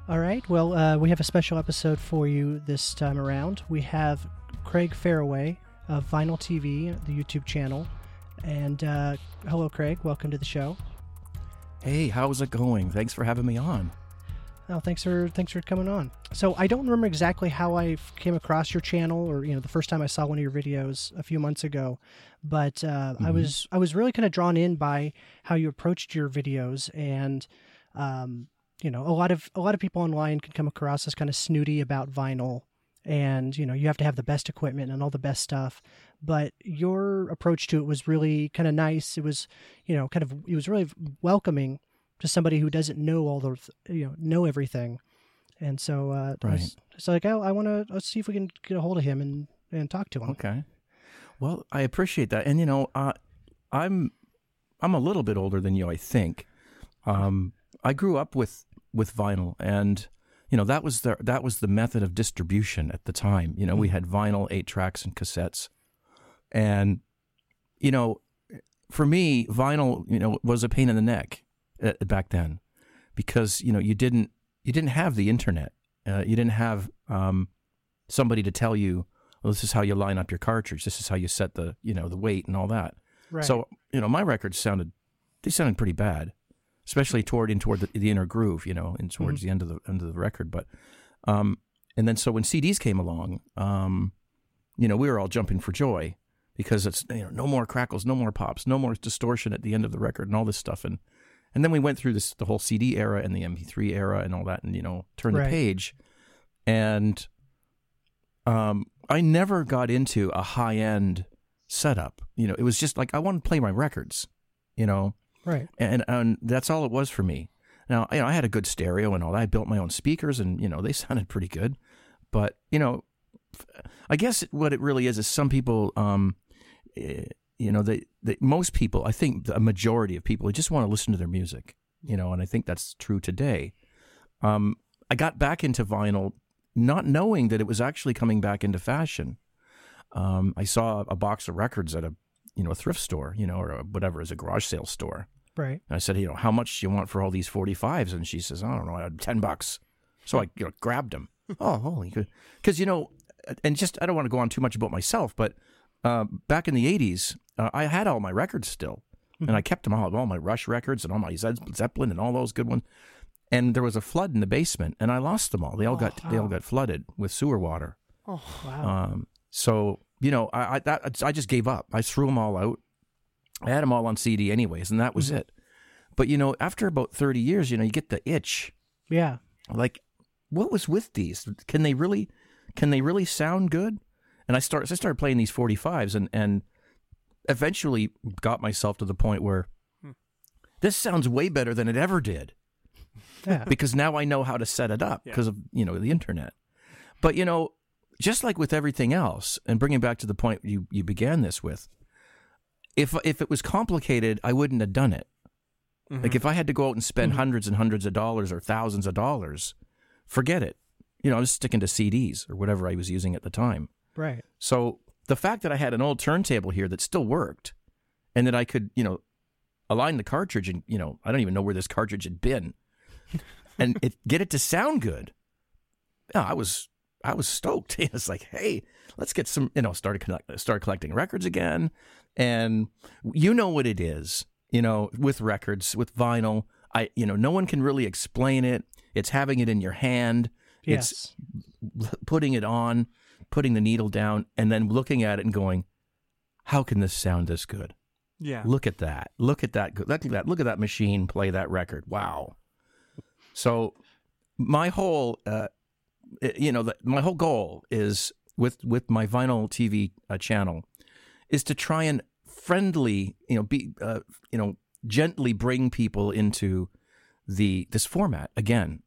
All right. Well, we have a special episode for you this time around. We have Craig Faraway of Vinyl TV, the YouTube channel. And hello, Craig. Welcome to the show. Hey, how's it going? Thanks for having me on. Oh, thanks for coming on. So I don't remember exactly how I came across your channel, or the first time I saw one of your videos a few months ago, but I was really kind of drawn in by how you approached your videos, and a lot of people online can come across as kind of snooty about vinyl, and you have to have the best equipment and all the best stuff. But your approach to it was really kind of nice. It was it was really welcoming to somebody who doesn't know all the know everything. And so Right. it's like, I want to, let's see if we can get a hold of him and talk to him. Okay. Well, I appreciate that. And I'm a little bit older than you, I think. I grew up with vinyl, and that was the method of distribution at the time. We had vinyl, 8 tracks, and cassettes. And for me, vinyl was a pain in the neck back then, because you didn't have the internet. You didn't have somebody to tell you, well, this is how you line up your cartridge, this is how you set the the weight and all that. Right. So my records sounded pretty bad, especially toward the inner groove, and towards the end of the record. But and then so when CDs came along, we were all jumping for joy, because it's no more crackles, no more pops, no more distortion at the end of the record, and all this stuff. And then we went through the whole CD era and the MP3 era and all that, and turned the page. And I never got into a high end setup. It was just like I wanted to play my records, Right. And that's all it was for me. Now I had a good stereo and all that. I built my own speakers, and they sounded pretty good. But I guess what it really is some people, most people, I think the majority of people, just want to listen to their music, and I think that's true today. I got back into vinyl not knowing that it was actually coming back into fashion. I saw a box of records at a thrift store, or whatever, as a garage sale store. Right. And I said, how much do you want for all these 45s? And she says, I don't know, $10. So I grabbed them. Oh, holy good. Because, and just, I don't want to go on too much about myself, but back in the 80s, I had all my records still. And I kept them all my Rush records and all my Zeppelin and all those good ones. And there was a flood in the basement, and I lost them all. They all got flooded with sewer water. Oh, wow. So I just gave up. I threw them all out. I had them all on CD anyways, and that was it. But after about 30 years, you get the itch. Yeah. Like, what was with these? Can they really sound good? And I started playing these 45s, and eventually got myself to the point where this sounds way better than it ever did. Yeah. Because now I know how to set it up because of the internet. But just like with everything else, and bringing back to the point you began this with, if it was complicated, I wouldn't have done it. Like if I had to go out and spend hundreds and hundreds of dollars or thousands of dollars, forget it. I was sticking to CDs or whatever I was using at the time. Right. So the fact that I had an old turntable here that still worked, and that I could, align the cartridge, and I don't even know where this cartridge had been, and get it to sound good. I was stoked. It's like, hey, let's get some, start collecting records again. And what it is, with records, with vinyl, no one can really explain it. It's having it in your hand. Yes. It's putting it on, putting the needle down, and then looking at it and going, how can this sound this good? Yeah. Look at that. Look at that. Look at that machine play that record. Wow. So my whole, my whole goal is with my Vinyl TV channel is to try and friendly, gently bring people into this format again.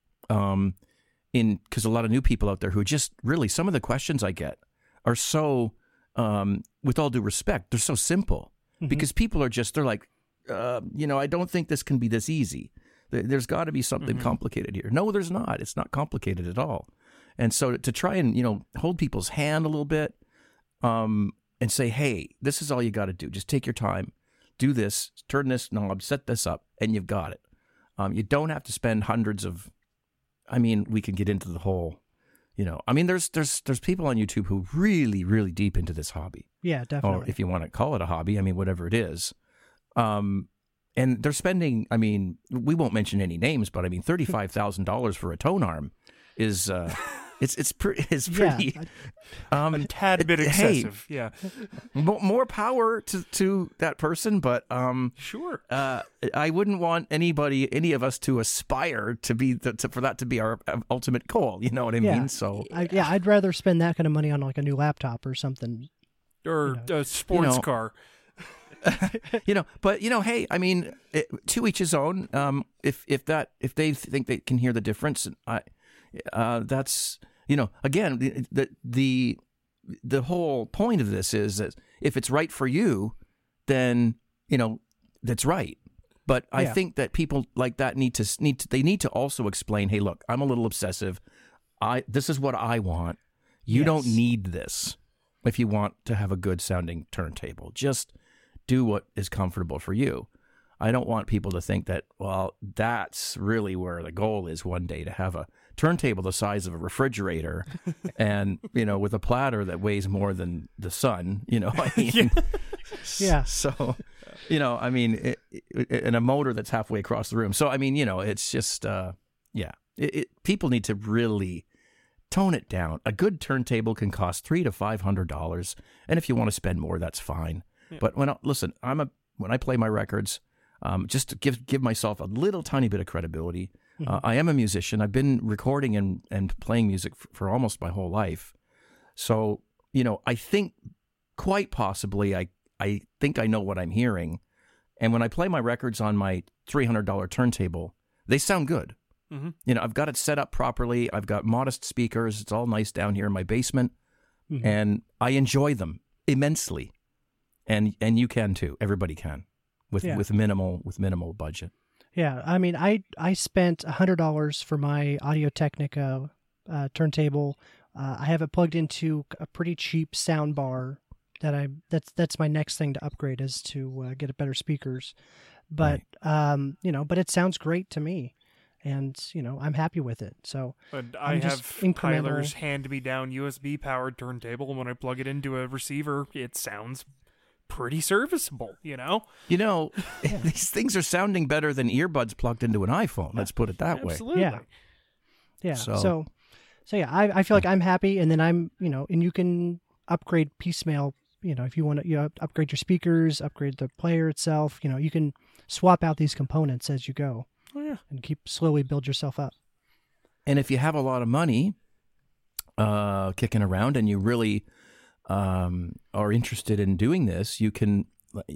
Because a lot of new people out there who just really, some of the questions I get are so, with all due respect, they're so simple, because people are just, they're like, I don't think this can be this easy. There's got to be something complicated here. No, there's not. It's not complicated at all. And so to try and, hold people's hand a little bit, and say, hey, this is all you got to do. Just take your time, do this, turn this knob, set this up, and you've got it. You don't have to spend hundreds of I mean, we can get into the whole, I mean, there's people on YouTube who really, really deep into this hobby. Yeah, definitely. Or if you want to call it a hobby, I mean, whatever it is. And they're spending, I mean, we won't mention any names, but I mean, $35,000 for a tone arm is, it's pretty, a tad bit excessive. Hey, more power to that person, but sure. I wouldn't want any of us to aspire to be for that to be our ultimate goal. You know what I mean? So I'd rather spend that kind of money on like a new laptop or something, or a sports car. But hey, I mean, to each his own. If they think they can hear the difference, that's again the whole point of this is that if it's right for you, then that's right. But I think that people like that need to also explain, hey, look, I'm a little obsessive. This is what I want. You don't need this if you want to have a good sounding turntable. Just do what is comfortable for you. I don't want people to think that, well, that's really where the goal is one day, to have a turntable the size of a refrigerator and, with a platter that weighs more than the sun, I mean. Yeah. So, I mean, and a motor that's halfway across the room. So, I mean, it's just, people need to really tone it down. A good turntable can cost $300 to $500. And if you want to spend more, that's fine. Yeah. But when I play my records, just to give myself a little tiny bit of credibility, I am a musician. I've been recording and playing music for almost my whole life. So, I think quite possibly I think I know what I'm hearing. And when I play my records on my $300 turntable, they sound good. Mm-hmm. I've got it set up properly. I've got modest speakers. It's all nice down here in my basement. Mm-hmm. And I enjoy them immensely. And you can too. Everybody can with minimal budget. Yeah, I mean, I spent $100 for my Audio-Technica turntable. I have it plugged into a pretty cheap sound bar that's my next thing to upgrade, is to get better speakers. But right. But it sounds great to me, and I'm happy with it. So but I have Tyler's hand-me-down USB powered turntable, and when I plug it into a receiver, it sounds pretty serviceable, These things are sounding better than earbuds plugged into an iPhone. Let's put it that way. Absolutely. Yeah. So yeah, I feel like I'm happy, and then I'm, and you can upgrade piecemeal, if you want to, upgrade your speakers, upgrade the player itself, you can swap out these components as you go. Oh, yeah. And slowly build yourself up. And if you have a lot of money kicking around and you really are interested in doing this, you can,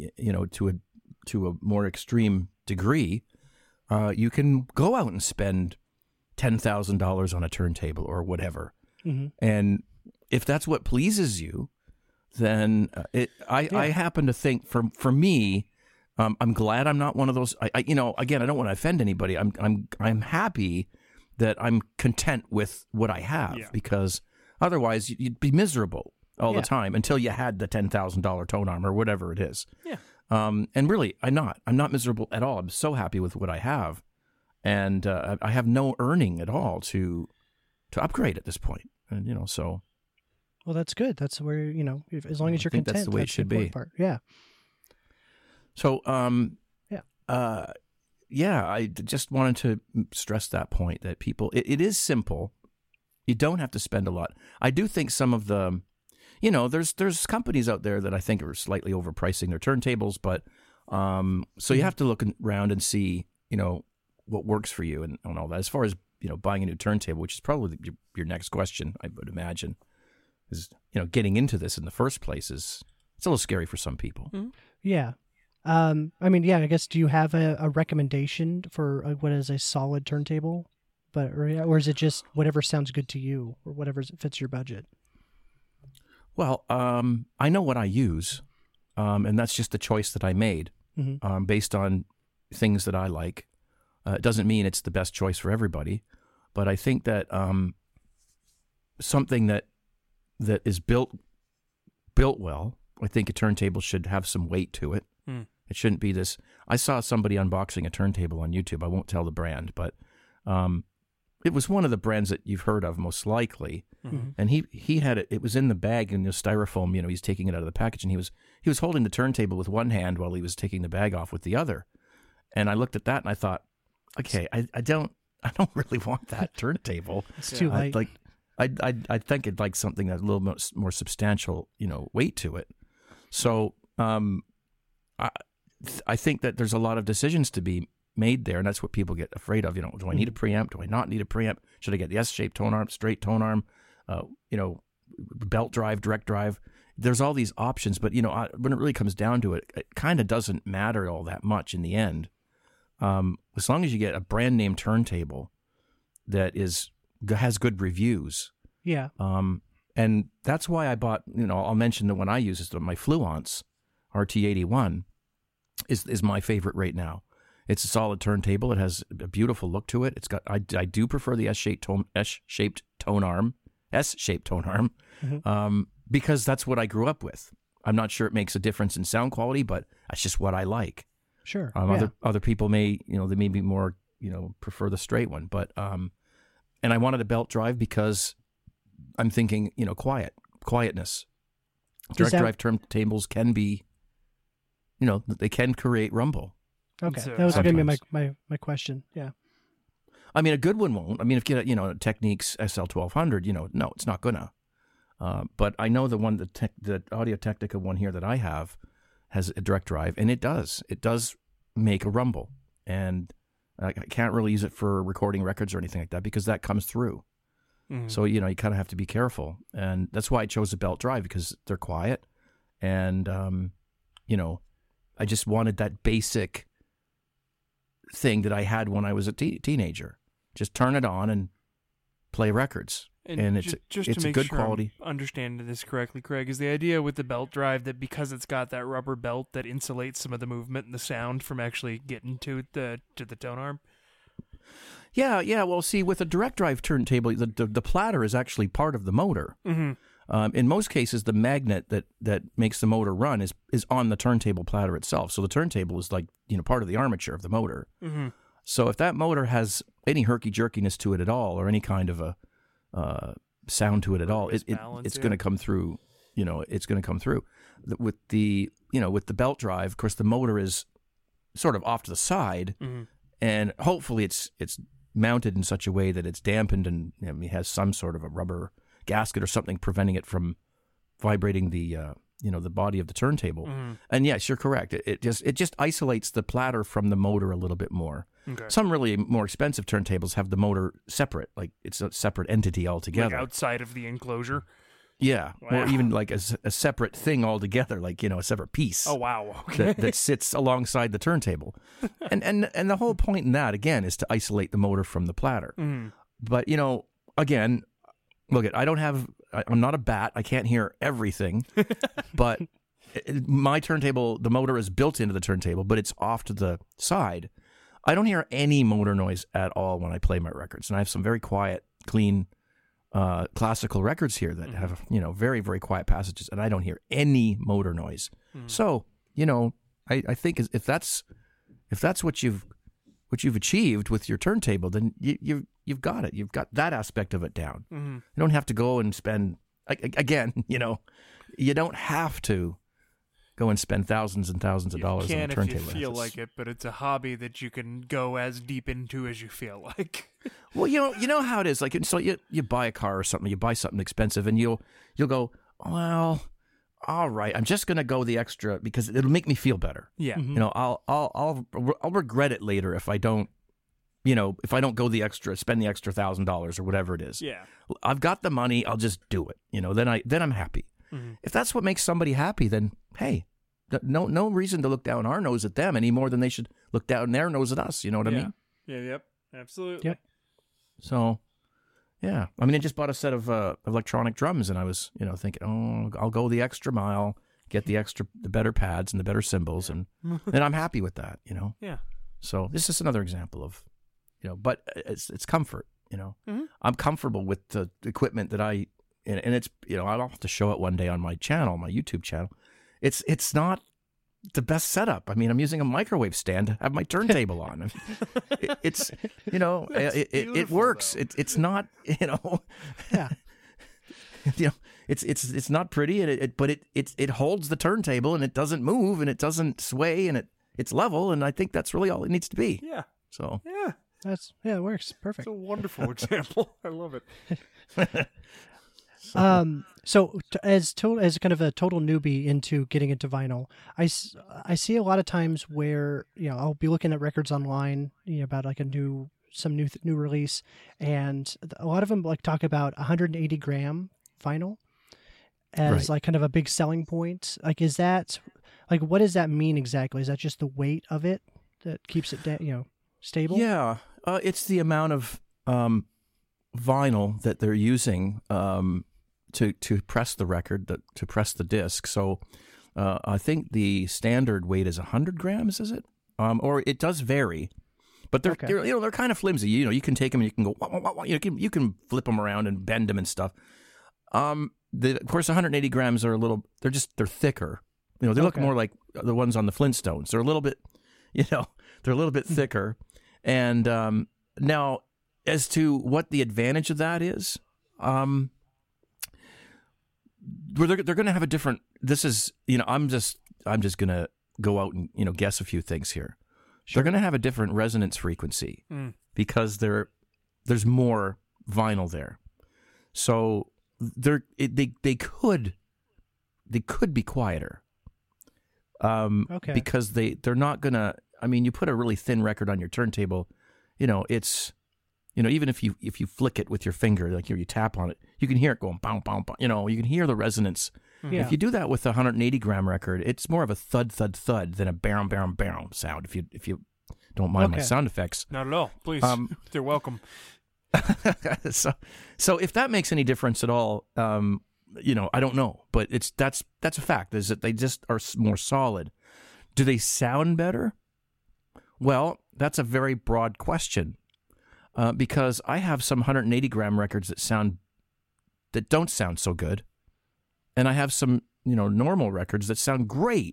to a more extreme degree, you can go out and spend $10,000 on a turntable or whatever. Mm-hmm. And if that's what pleases you, then I happen to think for me, I'm glad I'm not one of those. Again, I don't want to offend anybody. I'm happy that I'm content with what I have, because otherwise you'd be miserable all the time until you had the $10,000 tone arm or whatever it is. Yeah. And really, I'm not miserable at all. I'm so happy with what I have, and I have no earning at all to upgrade at this point. And so. Well, that's good. That's where as long as you're content, that's the way it should be. Part. Yeah. So, I just wanted to stress that point, that people, it is simple. You don't have to spend a lot. I do think some of the. There's companies out there that I think are slightly overpricing their turntables, but so you have to look around and see, what works for you and all that. As far as, buying a new turntable, which is probably your next question, I would imagine, is, getting into this in the first place it's a little scary for some people. Mm-hmm. Yeah. I guess, do you have a recommendation for what is a solid turntable, or is it just whatever sounds good to you or whatever fits your budget? Well, I know what I use, and that's just the choice that I made based on things that I like. It doesn't mean it's the best choice for everybody, but I think that something that is built well, I think a turntable should have some weight to it. Mm. It shouldn't be this. I saw somebody unboxing a turntable on YouTube. I won't tell the brand, but it was one of the brands that you've heard of most likely. Mm-hmm. And he had it. It was in the bag in the styrofoam. You know, he's taking it out of the package, and he was holding the turntable with one hand while he was taking the bag off with the other. And I looked at that and I thought, okay, I don't really want that turntable. It's too light. I think it'd like something that's a little more substantial, you know, weight to it. So I think that there's a lot of decisions to be made there, and that's what people get afraid of. You know, do I need a preamp? Do I not need a preamp? Should I get the S-shaped tone arm, straight tone arm? You know, belt drive, direct drive. There's all these options, but you know, when it really comes down to it, it kind of doesn't matter all that much in the end. As long as you get a brand name turntable that has good reviews. Yeah. And that's why I bought, you know, I'll mention the one I use is my Fluence RT81 is my favorite right now. It's a solid turntable. It has a beautiful look to it. It's got I do prefer the S-shaped tone arm, Mm-hmm. Because that's what I grew up with. I'm not sure it makes a difference in sound quality, but that's just what I like. Sure. Other people may, you know, they may be more, you know, prefer the straight one, but and I wanted a belt drive because I'm thinking, you know, quietness. Direct drive turntables can be, you know, they can create rumble. Okay, that was going to be my question. Yeah. I mean, a good one won't. I mean, if you get, you know, Technics SL1200, you know, no, it's not gonna. But I know the one, the Audio-Technica one here that I have has a direct drive, and it does make a rumble. And I can't really use it for recording records or anything like that because that comes through. Mm-hmm. So, you know, you kind of have to be careful. And that's why I chose a belt drive, because they're quiet. And, you know, I just wanted that basic thing that I had when I was a teenager. Just turn it on and play records. And it's a good quality. I'm understanding this correctly, Craig, is the idea with the belt drive that because it's got that rubber belt that insulates some of the movement and the sound from actually getting to the tone arm? Yeah. Well, see, with a direct drive turntable, the platter is actually part of the motor. Mm-hmm. In most cases, the magnet that makes the motor run is on the turntable platter itself. So the turntable is like, you know, part of the armature of the motor. Mm-hmm. So if that motor has any herky-jerkiness to it at all, or any kind of a sound to it at all, it's going to come through. You know, it's going to come through. With the belt drive, of course, the motor is sort of off to the side, mm-hmm. and hopefully it's mounted in such a way that it's dampened and it has some sort of a rubber gasket or something preventing it from vibrating the the body of the turntable. Mm-hmm. And yes, you're correct. It just isolates the platter from the motor a little bit more. Okay. Some really more expensive turntables have the motor separate, like it's a separate entity altogether. Like outside of the enclosure? Yeah, wow. Or even like a separate thing altogether, like, you know, a separate piece. Oh, wow. Okay. that sits alongside the turntable. and the whole point in that, again, is to isolate the motor from the platter. Mm. But, you know, again, look, I'm not a bat. I can't hear everything. But my turntable, the motor is built into the turntable, but it's off to the side. I don't hear any motor noise at all when I play my records. And I have some very quiet, clean classical records here that have, you know, very, very quiet passages, and I don't hear any motor noise. So, you know, I think if that's what you've achieved with your turntable, then you've got it. You've got that aspect of it down. Mm-hmm. You don't have to go and spend, again, you know, you don't have to go and spend thousands and thousands of dollars on a turntable. You can if you feel like it, but it's a hobby that you can go as deep into as you feel like. Well, you know how it is. Like, so you buy a car or something, you buy something expensive, and you'll go, well, all right, I'm just gonna go the extra because it'll make me feel better. Yeah, You know, I'll regret it later if I don't, you know, if I don't go the extra, spend the extra $1,000 or whatever it is. Yeah, I've got the money, I'll just do it. You know, then I'm happy. Mm-hmm. If that's what makes somebody happy, then hey, no reason to look down our nose at them any more than they should look down their nose at us. You know what I mean? Yeah, yep, absolutely. Yep. So, yeah. I mean, I just bought a set of electronic drums, and I was, you know, thinking, oh, I'll go the extra mile, get the better pads and the better cymbals, and I'm happy with that, you know? Yeah. So this is another example of, you know, but it's comfort, you know? Mm-hmm. I'm comfortable with the equipment that and it's, you know, I'll have to show it one day on my channel, my YouTube channel. It's not the best setup. I mean, I'm using a microwave stand to have my turntable on. It's it works. It's not Yeah. It's not pretty, but it holds the turntable and it doesn't move and it doesn't sway and it's level, and I think that's really all it needs to be. Yeah. So yeah, it works perfect. It's a wonderful example. I love it. As kind of a total newbie into getting into vinyl, I see a lot of times where I'll be looking at records online about like new release, and a lot of them like talk about 180 gram vinyl as like kind of a big selling point. Like, is that like, what does that mean exactly? Is that just the weight of it that keeps it stable? Yeah, it's the amount of vinyl that they're using to press the record, to press the disc. So I think the standard weight is 100 grams, is it? Or it does vary, but they're kind of flimsy. You can take them and you can go wah, wah, wah, you can flip them around and bend them and stuff. Of course, 180 grams are they're thicker. They look more like the ones on the Flintstones. They're a little bit, they're a little bit thicker. And now, as to what the advantage of that is, they're going to have a different. This is, I'm just going to go out and guess a few things here. Sure. They're going to have a different resonance frequency because there's more vinyl there. So they could be quieter. Because they're not going to. I mean, you put a really thin record on your turntable, it's, even if you flick it with your finger, like you tap on it, you can hear it going bow, bow, bow. You can hear the resonance. Yeah. If you do that with a 180 gram record, it's more of a thud, thud, thud than a barum, barum, barum sound. If you don't mind my sound effects, not at all. Please, they're welcome. So if that makes any difference at all, I don't know, but that's a fact. Is that they just are more solid. Do they sound better? Well, that's a very broad question, because I have some 180 gram records that don't sound so good, and I have some normal records that sound great.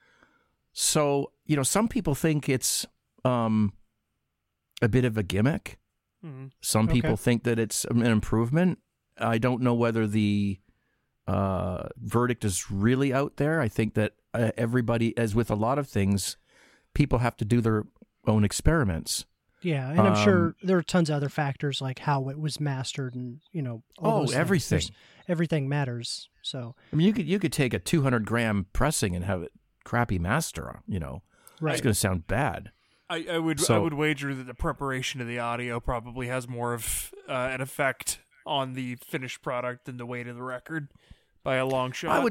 So some people think it's a bit of a gimmick. Mm-hmm. Some people think that it's an improvement. I don't know whether the verdict is really out there. I think that everybody, as with a lot of things, people have to do their own experiments. Yeah, and I'm sure there are tons of other factors like how it was mastered and all those everything. Everything matters. So I mean, you could take a 200 gram pressing and have it crappy master. Right. It's going to sound bad. I would wager that the preparation of the audio probably has more of an effect on the finished product than the weight of the record by a long shot.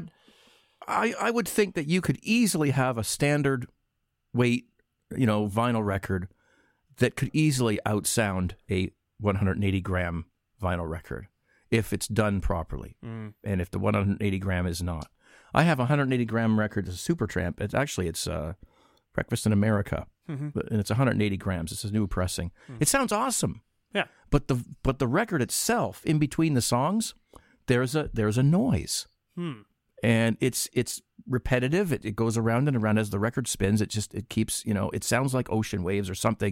I would think that you could easily have a standard weight, vinyl record that could easily outsound a 180 gram vinyl record if it's done properly, and if the 180 gram is not. I have a 180 gram record, it's a Supertramp. It's Breakfast in America, and it's 180 grams. It's a new pressing. It sounds awesome. Yeah, but the record itself, in between the songs, there's a noise, and it's repetitive. It goes around and around as the record spins. It keeps it sounds like ocean waves or something.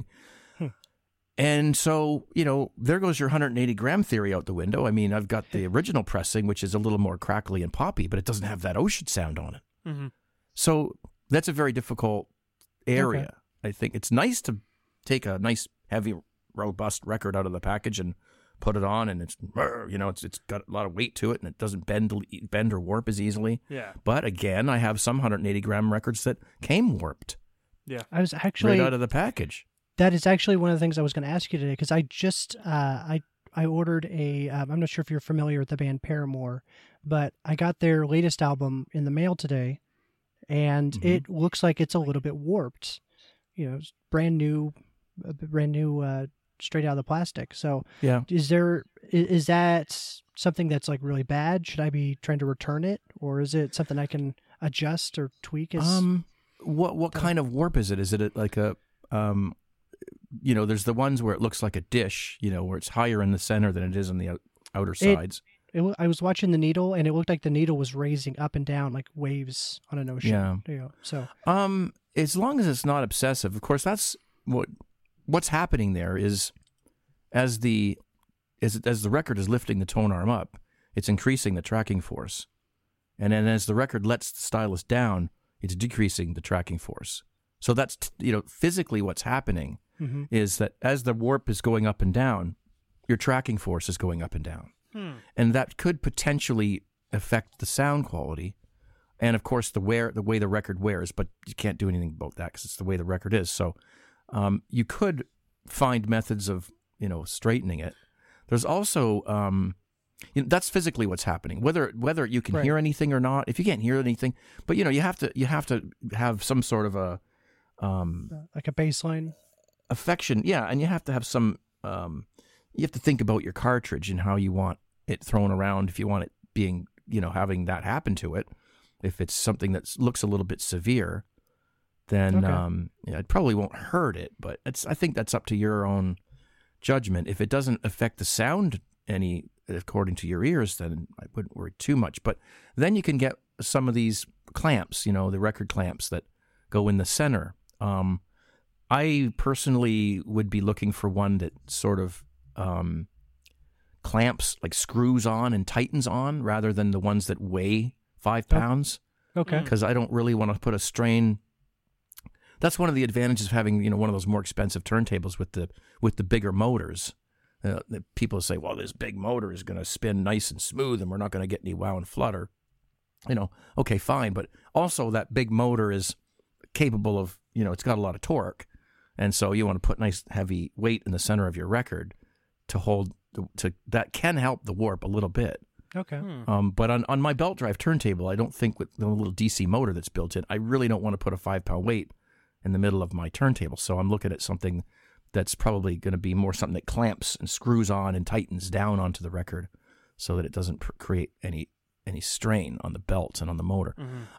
And so there goes your 180 gram theory out the window. I mean, I've got the original pressing, which is a little more crackly and poppy, but it doesn't have that ocean sound on it. So that's a very difficult area. Okay. I think it's nice to take a nice heavy robust record out of the package and put it on, and it's got a lot of weight to it, and it doesn't bend or warp as easily. Yeah. But again, I have some 180 gram records that came warped. Yeah. I was actually right out of the package. That is actually one of the things I was going to ask you today, because I just I ordered a I'm not sure if you're familiar with the band Paramore, but I got their latest album in the mail today, and it looks like it's a little bit warped. It's brand new, straight out of the plastic. So yeah, is that something that's like really bad? Should I be trying to return it, or is it something I can adjust or tweak? What kind of warp is it? Is it like a there's the ones where it looks like a dish, where it's higher in the center than it is on the outer sides. I was watching the needle, and it looked like the needle was raising up and down like waves on an ocean. Yeah. You know, so as long as it's not obsessive. Of course, that's what's happening there is as the record is lifting the tone arm up, it's increasing the tracking force. And then as the record lets the stylus down, it's decreasing the tracking force. So that's, physically what's happening is that as the warp is going up and down, your tracking force is going up and down. And that could potentially affect the sound quality. And of course, the way the record wears, but you can't do anything about that because it's the way the record is. So you could find methods of, straightening it. There's also, that's physically what's happening. Whether you can hear anything or not. If you can't hear anything, but you have to have some sort of a like a baseline affection, yeah, and you have to have some. You have to think about your cartridge and how you want it thrown around. If you want it being, having that happen to it, if it's something that looks a little bit severe, then it probably won't hurt it. But I think that's up to your own judgment. If it doesn't affect the sound any, according to your ears, then I wouldn't worry too much. But then you can get some of these clamps, the record clamps that go in the center. I personally would be looking for one that sort of clamps, like screws on and tightens on, rather than the ones that weigh 5 pounds. Okay. Because I don't really want to put a strain. That's one of the advantages of having, one of those more expensive turntables with the bigger motors. People say, well, this big motor is going to spin nice and smooth and we're not going to get any wow and flutter. Okay, fine. But also that big motor is capable of, it's got a lot of torque. And so you want to put nice heavy weight in the center of your record to hold, that can help the warp a little bit. Okay. But on my belt drive turntable, I don't think with the little DC motor that's built in, I really don't want to put a 5-pound weight in the middle of my turntable. So I'm looking at something that's probably going to be more something that clamps and screws on and tightens down onto the record so that it doesn't create any strain on the belt and on the motor.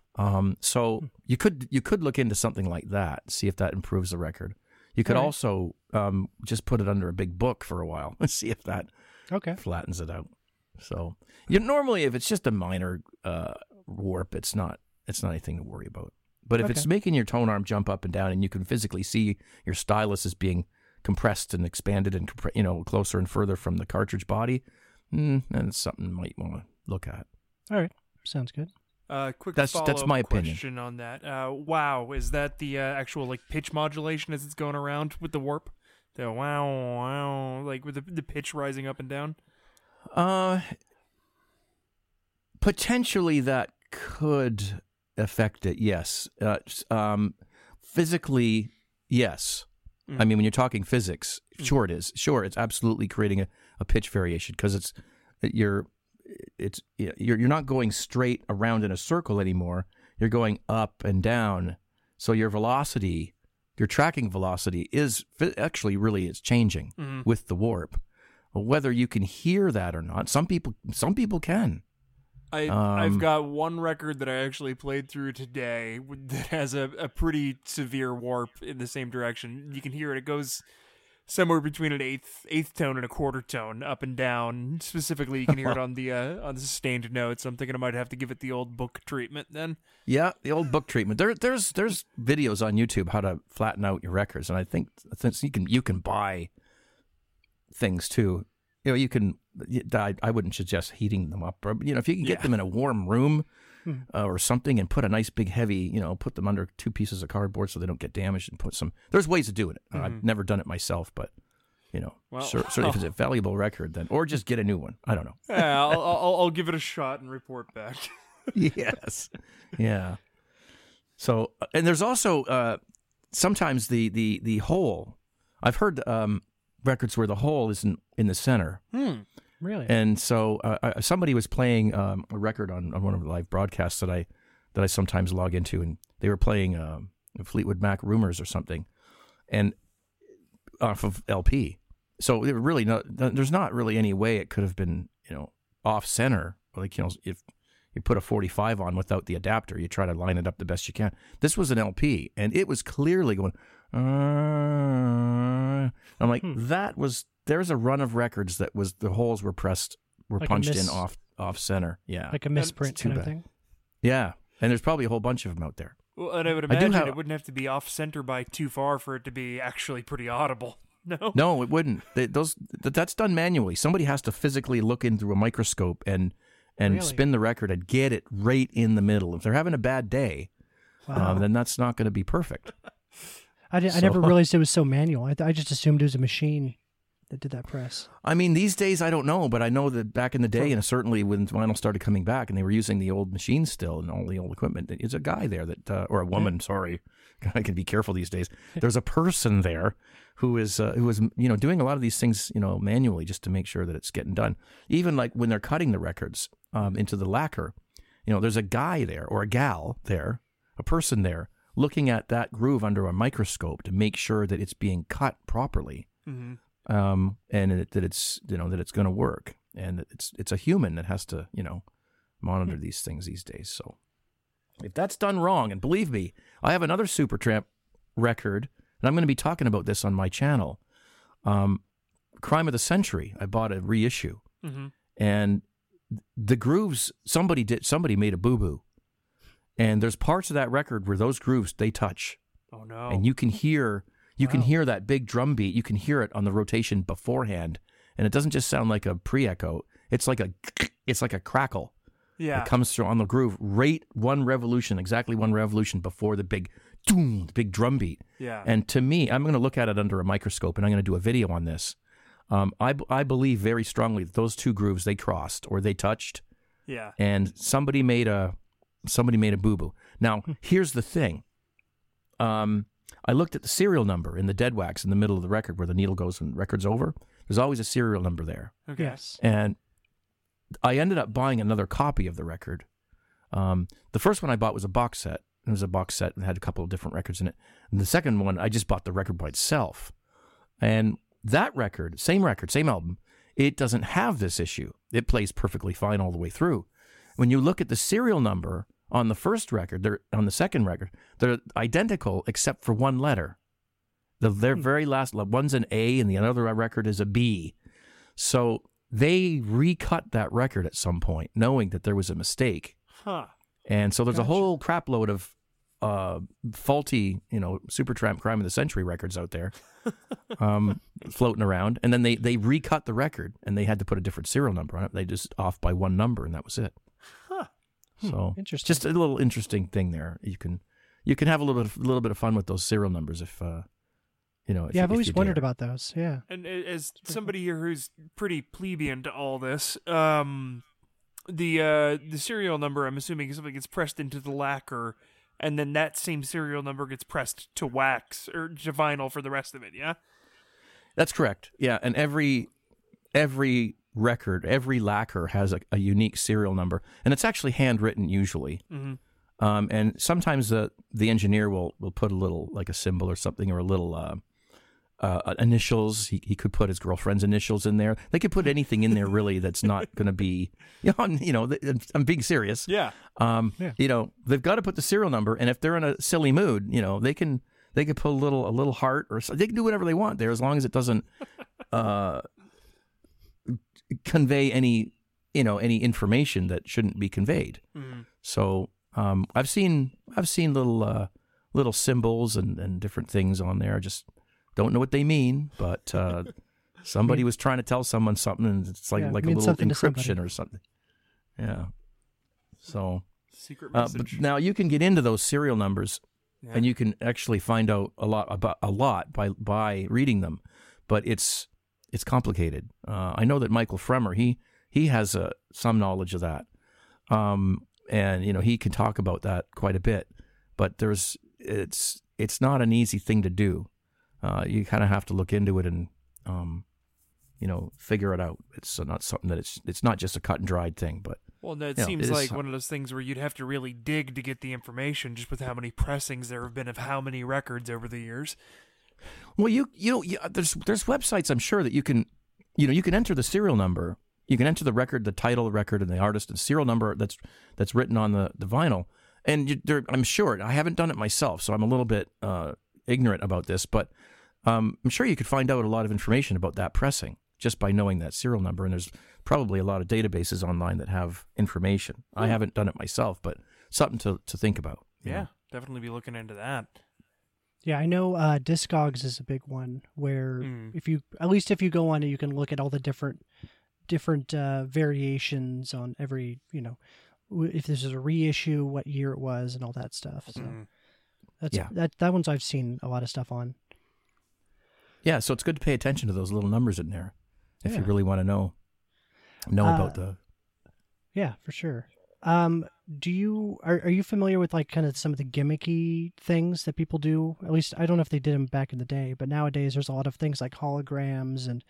So you could look into something like that, see if that improves the record. You could also just put it under a big book for a while and see if that flattens it out. So normally, if it's just a minor warp, it's not anything to worry about. But if it's making your tone arm jump up and down, and you can physically see your stylus is being compressed and expanded and closer and further from the cartridge body, then it's something you might want to look at. All right, sounds good. Quick that's my opinion. Question on that. Wow, is that the actual pitch modulation as it's going around with the warp? The wow, like with the pitch rising up and down? Potentially that could affect it, yes. Physically, yes. I mean, when you're talking physics, sure it is. Sure, it's absolutely creating a pitch variation because you're not going straight around in a circle anymore. You're going up and down. So your velocity, your tracking velocity is actually really it's changing with the warp. Whether you can hear that or not, some people can. I've got one record that I actually played through today that has a pretty severe warp in the same direction. You can hear it. It goes somewhere between an eighth tone and a quarter tone, up and down. Specifically, you can hear it on the sustained notes. I'm thinking I might have to give it the old book treatment then. Yeah, the old book treatment. There's videos on YouTube how to flatten out your records, and I think you can buy things too. You can. I wouldn't suggest heating them up. But, if you can get them in a warm room or something, and put a nice big heavy, put them under 2 pieces of cardboard so they don't get damaged, and put some. There's ways of doing it. I've never done it myself, but certainly if it's a valuable record, then or just get a new one. I don't know. Yeah, I'll give it a shot and report back. Yes. Yeah. So, and there's also sometimes the hole. I've heard records where the hole isn't in the center. Really? And so somebody was playing a record on one of the live broadcasts that I sometimes log into, and they were playing Fleetwood Mac Rumors or something, and off of LP. So it really there's not really any way it could have been off center. Like if you put a 45 on without the adapter, you try to line it up the best you can. This was an LP, and it was clearly going. I'm like, there's a run of records that was the holes were pressed Like punched in off center. Yeah, like a misprint kind of thing. Yeah, and there's probably a whole bunch of them out there. Well, and I would imagine it wouldn't have to be off center by too far for it to be actually pretty audible. No, it wouldn't. That's done manually. Somebody has to physically look in through a microscope and really? Spin the record and get it right in the middle. If they're having a bad day, then that's not going to be perfect. I never realized it was so manual. I just assumed it was a machine that did that press. I mean, these days I don't know, but I know that back in the day, and certainly when vinyl started coming back, and they were using the old machines still and all the old equipment, there's a guy there that, or a woman. Sorry, I can be careful these days. There's a person there who is doing a lot of these things manually just to make sure that it's getting done. Even like when they're cutting the records into the lacquer, there's a guy there or a gal there, a person there looking at that groove under a microscope to make sure that it's being cut properly. Mm-hmm. And that it's going to work, and that it's a human that has to monitor these things these days. So if that's done wrong, and believe me, I have another Supertramp record, and I'm going to be talking about this on my channel. Crime of the Century. I bought a reissue, and the grooves somebody made a boo-boo, and there's parts of that record where those grooves they touch. Oh no! And you can hear. You can hear that big drum beat. You can hear it on the rotation beforehand, and it doesn't just sound like a pre-echo. It's like a crackle. Yeah, it comes through on the groove. Right, exactly one revolution before the big drum beat. Yeah. And to me, I'm going to look at it under a microscope, and I'm going to do a video on this. I believe very strongly that those two grooves they crossed or they touched. Yeah. And somebody made a boo-boo. Now here's the thing. I looked at the serial number in the dead wax in the middle of the record where the needle goes when the record's over. There's always a serial number there. Okay. Yes. And I ended up buying another copy of the record. The first one I bought was a box set. It was a box set and had a couple of different records in it. And the second one, I just bought the record by itself. And that record, same album, it doesn't have this issue. It plays perfectly fine all the way through. When you look at the serial number on the first record, on the second record, they're identical except for one letter. Their very last, one's an A and the other record is a B. So they recut that record at some point, knowing that there was a mistake. Huh. And so there's a whole crap load of faulty, Supertramp Crime of the Century records out there floating around. And then they recut the record and they had to put a different serial number on it. They just off by one number and that was it. So interesting. Just a little interesting thing there. You can have a little bit of fun with those serial numbers if I've always wondered about those. Yeah. And as somebody here who's pretty plebeian to all this, the serial number, I'm assuming something gets pressed into the lacquer, and then that same serial number gets pressed to wax or to vinyl for the rest of it. Yeah. That's correct. Yeah, and every record, every lacquer has a unique serial number, and it's actually handwritten usually. Mm-hmm. And sometimes the engineer will put a little, like a symbol or something, or a little initials. He could put his girlfriend's initials in there. They could put anything in there really that's not going to be, I'm being serious. Yeah. They've got to put the serial number, and if they're in a silly mood, they can put a little heart or something. They can do whatever they want there as long as it doesn't convey any information that shouldn't be conveyed. Mm-hmm. So I've seen little symbols and different things on there. Just don't know what they mean, but somebody was trying to tell someone something, and it's like a little encryption or something. Yeah. So secret message. But now you can get into those serial numbers, and you can actually find out a lot by reading them, but it's complicated. I know that Michael Fremer, he has some knowledge of that, and he can talk about that quite a bit. But it's not an easy thing to do. You kind of have to look into it and figure it out. It's not something that it's not just a cut and dried thing. But that seems like one of those things where you'd have to really dig to get the information, just with how many pressings there have been of how many records over the years. Well, there's websites, I'm sure, that you can enter the serial number, you can enter the record, the title of the record, and the artist, and the serial number that's written on the vinyl. And I'm sure, I haven't done it myself, so I'm a little bit ignorant about this, but I'm sure you could find out a lot of information about that pressing just by knowing that serial number. And there's probably a lot of databases online that have information. I haven't done it myself, but something to think about. Yeah, definitely be looking into that. Yeah, I know Discogs is a big one where if you go on it, you can look at all the different variations on every, if this is a reissue, what year it was, and all that stuff. So that one's I've seen a lot of stuff on. Yeah, so it's good to pay attention to those little numbers in there if you really want to know about the. Yeah, for sure. Are you familiar with like kind of some of the gimmicky things that people do? At least I don't know if they did them back in the day, but nowadays there's a lot of things like holograms and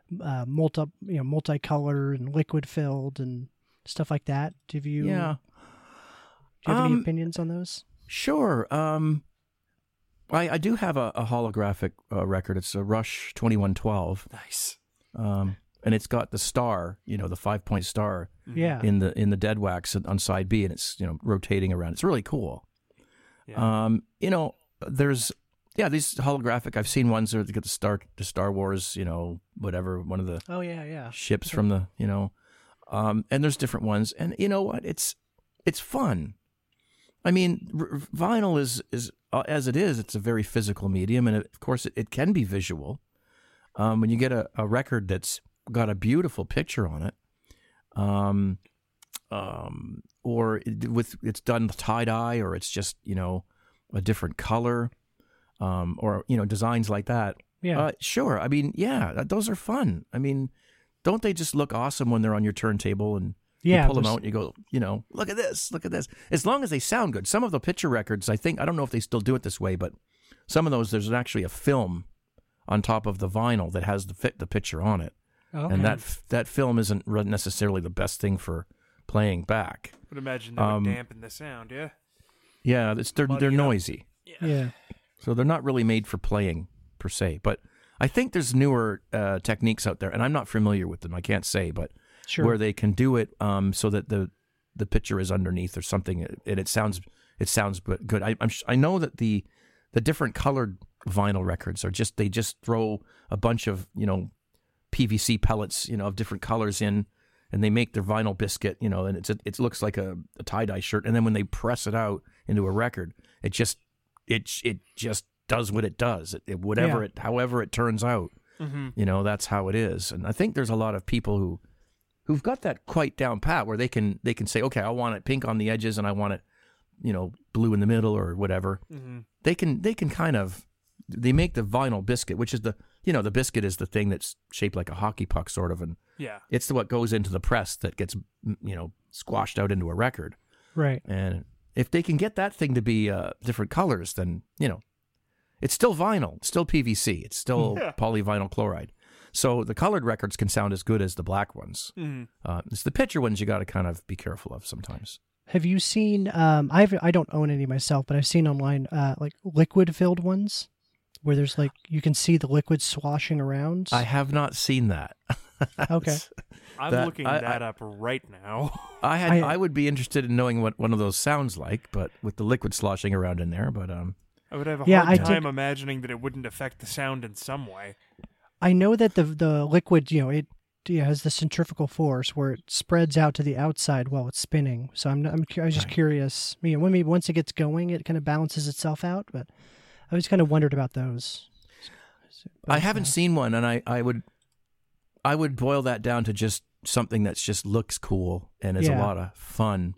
multicolor and liquid filled and stuff like that. Do you have any opinions on those? Sure. I do have a holographic record. It's a Rush 2112. Nice. And it's got the star, the 5-point star, yeah, in the dead wax on side B, and it's rotating around. It's really cool. Yeah. There's these holographic. I've seen ones that get the Star Wars, whatever, one of the ships from the and there's different ones, and you know what? It's fun. I mean, vinyl is as it is. It's a very physical medium, and of course it can be visual. When you get a record that's got a beautiful picture on it, or it's done tie-dye, or it's just a different color, or designs like that. Yeah, sure. I mean, those are fun. I mean, don't they just look awesome when they're on your turntable and you pull them out and you go, look at this. As long as they sound good. Some of the picture records, I don't know if they still do it this way, but some of those there's actually a film on top of the vinyl that has the picture on it. Okay. And that film isn't necessarily the best thing for playing back. I would imagine that would dampen the sound, yeah? Yeah, they're noisy. Yeah. So they're not really made for playing, per se. But I think there's newer techniques out there, and I'm not familiar with them, I can't say, but where they can do it so that the picture is underneath or something, and it sounds good. I know that the different colored vinyl records they just throw a bunch of PVC pellets of different colors in, and they make their vinyl biscuit and it looks like a tie-dye shirt, and then when they press it out into a record, it just does what it does, however it turns out. That's how it is. And I think there's a lot of people who've got that quite down pat, where they can say, okay, I want it pink on the edges and I want it blue in the middle or whatever. They can kind of, they make the vinyl biscuit, which is the biscuit is the thing that's shaped like a hockey puck sort of, and it's what goes into the press that gets squashed out into a record. Right. And if they can get that thing to be different colors, then it's still vinyl, it's still PVC, it's still polyvinyl chloride. So the colored records can sound as good as the black ones. It's the picture ones you got to kind of be careful of sometimes. Have you seen? I don't own any myself, but I've seen online like liquid filled ones, where there's like you can see the liquid swashing around. I have not seen that. Okay, I'm looking that up right now. I would be interested in knowing what one of those sounds like, but with the liquid sloshing around in there. But I would have a hard time imagining that it wouldn't affect the sound in some way. I know that the liquid, it has the centrifugal force where it spreads out to the outside while it's spinning. So I was just curious. Maybe once it gets going, it kind of balances itself out. But I was kind of wondered about those. I haven't seen one, and I would boil that down to just something that just looks cool and is a lot of fun.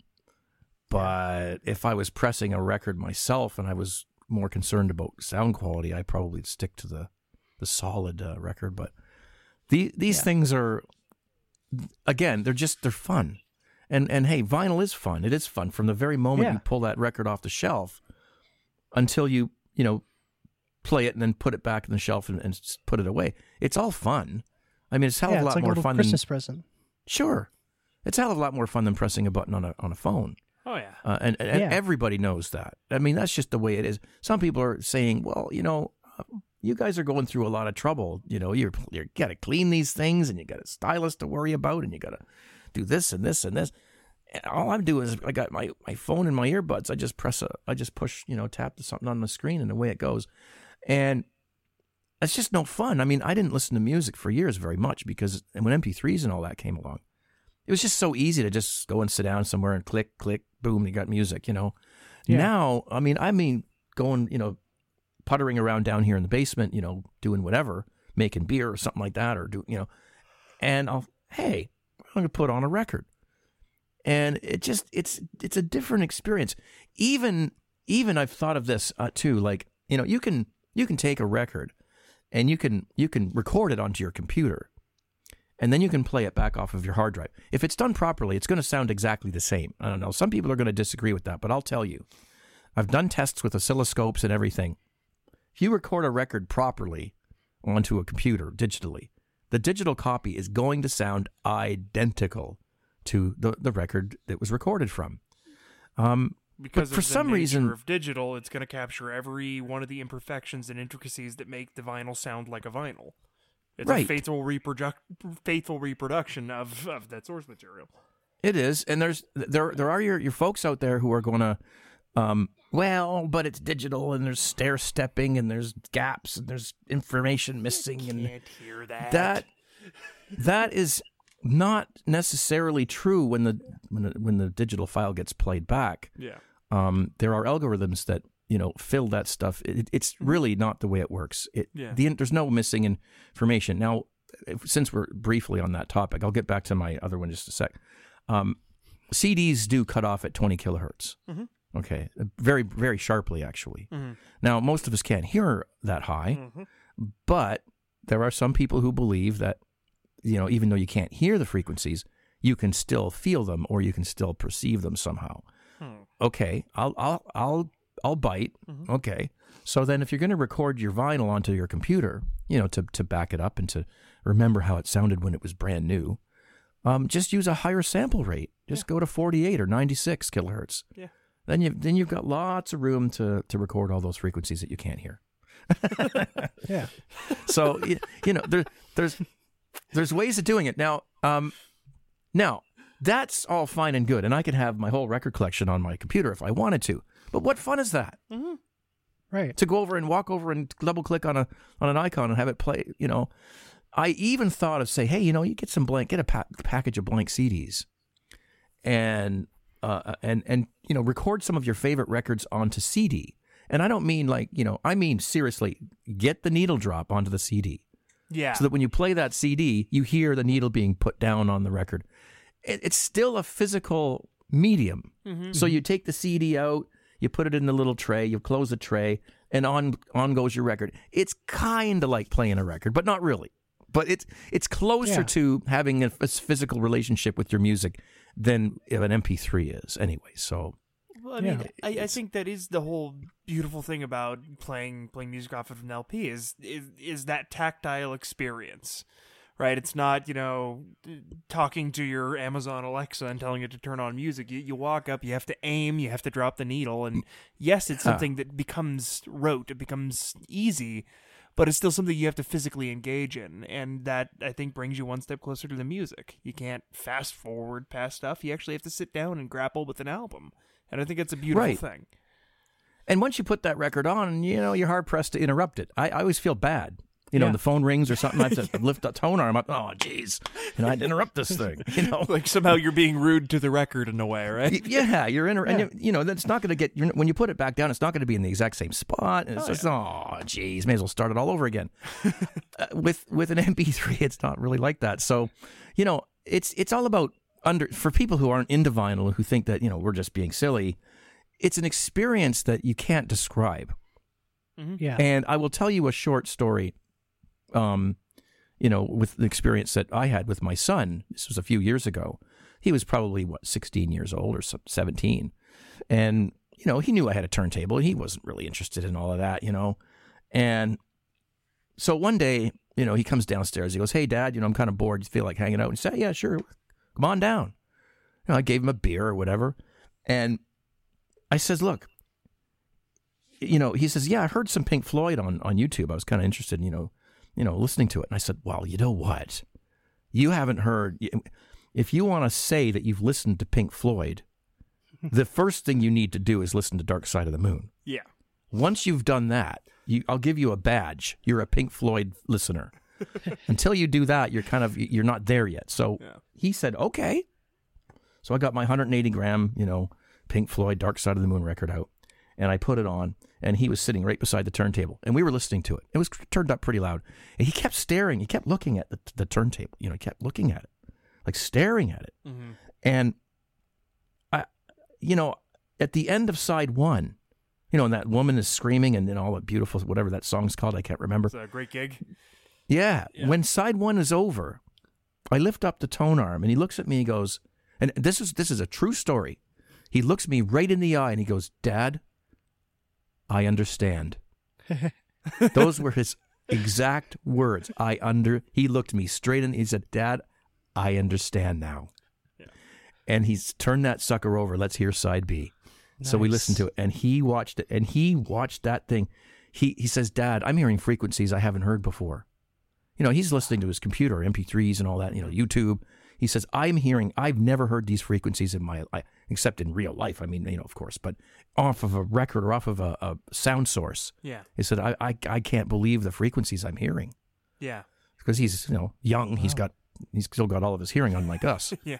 But if I was pressing a record myself and I was more concerned about sound quality, I'd probably stick to the solid record. But these things are, again, they're fun. And hey, vinyl is fun. It is fun from the very moment you pull that record off the shelf until you play it and then put it back on the shelf and put it away. It's all fun. I mean, it's a hell of a lot more fun than Christmas present. Sure, it's a hell of a lot more fun than pressing a button on a phone. Oh yeah, and everybody knows that. I mean, that's just the way it is. Some people are saying, well, you guys are going through a lot of trouble. You got to clean these things, and you got a stylus to worry about, and you got to do this and this and this. And all I'm doing is I got my phone and my earbuds. I just push, tap to something on the screen, and away it goes. And it's just no fun. I mean, I didn't listen to music for years very much because when MP3s and all that came along, It was just so easy to just go and sit down somewhere and click, click, boom, you got music, you know. Yeah. Now, I mean, going, you know, puttering around down here in the basement, you know, doing whatever, making beer or something like that, or you know, and I'm going to put on a record. And it's a different experience. Even I've thought of this too, like, you know, you can take a record and you can record it onto your computer, and then you can play it back off of your hard drive. If it's done properly, it's going to sound exactly the same. I don't know. Some people are going to disagree with that, but I'll tell you, I've done tests with oscilloscopes and everything. If you record a record properly onto a computer digitally, the digital copy is going to sound identical to the record that was recorded from. Because for some reason of digital, it's going to capture every one of the imperfections and intricacies that make the vinyl sound like a vinyl. It's right. a faithful reproduction of that source material. It is, and there are your folks out there who are going to, well, but it's digital, and there's stair stepping, and there's gaps, and there's information missing, and can't hear that. That is not necessarily true when the digital file gets played back. Yeah. There are algorithms that, you know, fill that stuff. It's really not the way it works. There's no missing information. Now, since we're briefly on that topic, I'll get back to my other one in just a sec. CDs do cut off at 20 kilohertz. Mm-hmm. Okay, very, very sharply, actually. Mm-hmm. Now, most of us can't hear that high, but there are some people who believe that, you know, even though you can't hear the frequencies, you can still feel them, or you can still perceive them somehow. Okay, I'll bite. Mm-hmm. Okay, so then if you're going to record your vinyl onto your computer, you know, to back it up and to remember how it sounded when it was brand new, just use a higher sample rate. Just go to 48 or 96 kilohertz. Yeah. Then you've got lots of room to record all those frequencies that you can't hear. Yeah. So you know there's ways of doing it now. Now that's all fine and good, and I could have my whole record collection on my computer if I wanted to. But what fun is that? Mm-hmm. Right. To go over and walk over and double click on an icon and have it play. You know, I even thought of say, hey, you know, you get a package of blank CDs, and you know, record some of your favorite records onto CD. And I don't mean like, you know, I mean seriously, get the needle drop onto the CD. Yeah. So that when you play that CD, you hear the needle being put down on the record. It's still a physical medium. Mm-hmm. So you take the CD out, you put it in the little tray, you close the tray, and on goes your record. It's kind of like playing a record, but not really. But it's closer to having a physical relationship with your music than an MP3 is anyway. So, well, I mean, I think that is the whole beautiful thing about playing music off of an LP is that tactile experience, right? It's not, you know, talking to your Amazon Alexa and telling it to turn on music. You walk up, you have to aim, you have to drop the needle, and yes, it's something that becomes rote, it becomes easy, but it's still something you have to physically engage in, and that, I think, brings you one step closer to the music. You can't fast forward past stuff. You actually have to sit down and grapple with an album, and I think it's a beautiful thing. And once you put that record on, you know, you're hard-pressed to interrupt it. I always feel bad. You know, when the phone rings or something, I have to lift a tone arm up. Oh, jeez. You know, I had to interrupt this thing. You know, like somehow you're being rude to the record in a way, right? Yeah, you're in. And you know, that's not going to get. When you put it back down, it's not going to be in the exact same spot. And it's jeez, may as well start it all over again. With an MP3, it's not really like that. So, you know, it's all about for people who aren't into vinyl, who think that, you know, we're just being silly. It's an experience that you can't describe. Mm-hmm. Yeah. And I will tell you a short story. You know, with the experience that I had with my son. This was a few years ago. He was probably 16 years old or 17, and you know, he knew I had a turntable. He wasn't really interested in all of that, you know. And so one day, you know, he comes downstairs. He goes, "Hey, Dad, you know, I'm kind of bored. You feel like hanging out?" And he said, "Yeah, sure. Come on down." You know, I gave him a beer or whatever, and I says, "Look." You know, he says, "Yeah, I heard some Pink Floyd on YouTube. I was kind of interested in, you know, listening to it." And I said, "Well, you know what? You haven't heard. If you want to say that you've listened to Pink Floyd, the first thing you need to do is listen to Dark Side of the Moon. Yeah. Once you've done that, I'll give you a badge. You're a Pink Floyd listener. Until you do that, you're not there yet." So he said, "Okay." So I got my 180 gram, Pink Floyd Dark Side of the Moon record out, and I put it on, and he was sitting right beside the turntable, and we were listening to it. It was turned up pretty loud, and he kept staring. He kept looking at the turntable. He kept looking at it, like staring at it. Mm-hmm. And at the end of side one, and that woman is screaming and all that beautiful, whatever that song's called, I can't remember. It's a great gig. Yeah. When side one is over, I lift up the tone arm, and he looks at me and goes, and this is a true story. He looks me right in the eye and he goes, "Dad, I understand." Those were his exact words. He looked me straight in. He said, "Dad, I understand now." Yeah. And he's turned that sucker over. Let's hear side B. Nice. So we listened to it, and he watched it, and he watched that thing. He says, "Dad, I'm hearing frequencies I haven't heard before." He's listening to his computer, MP3s and all that, YouTube. He says, I've never heard these frequencies in my life, except in real life. I mean, of course, but off of a record or off of a sound source. Yeah. He said, I can't believe the frequencies I'm hearing. Yeah. Because he's, young. Wow. He's still got all of his hearing, unlike us. Yeah.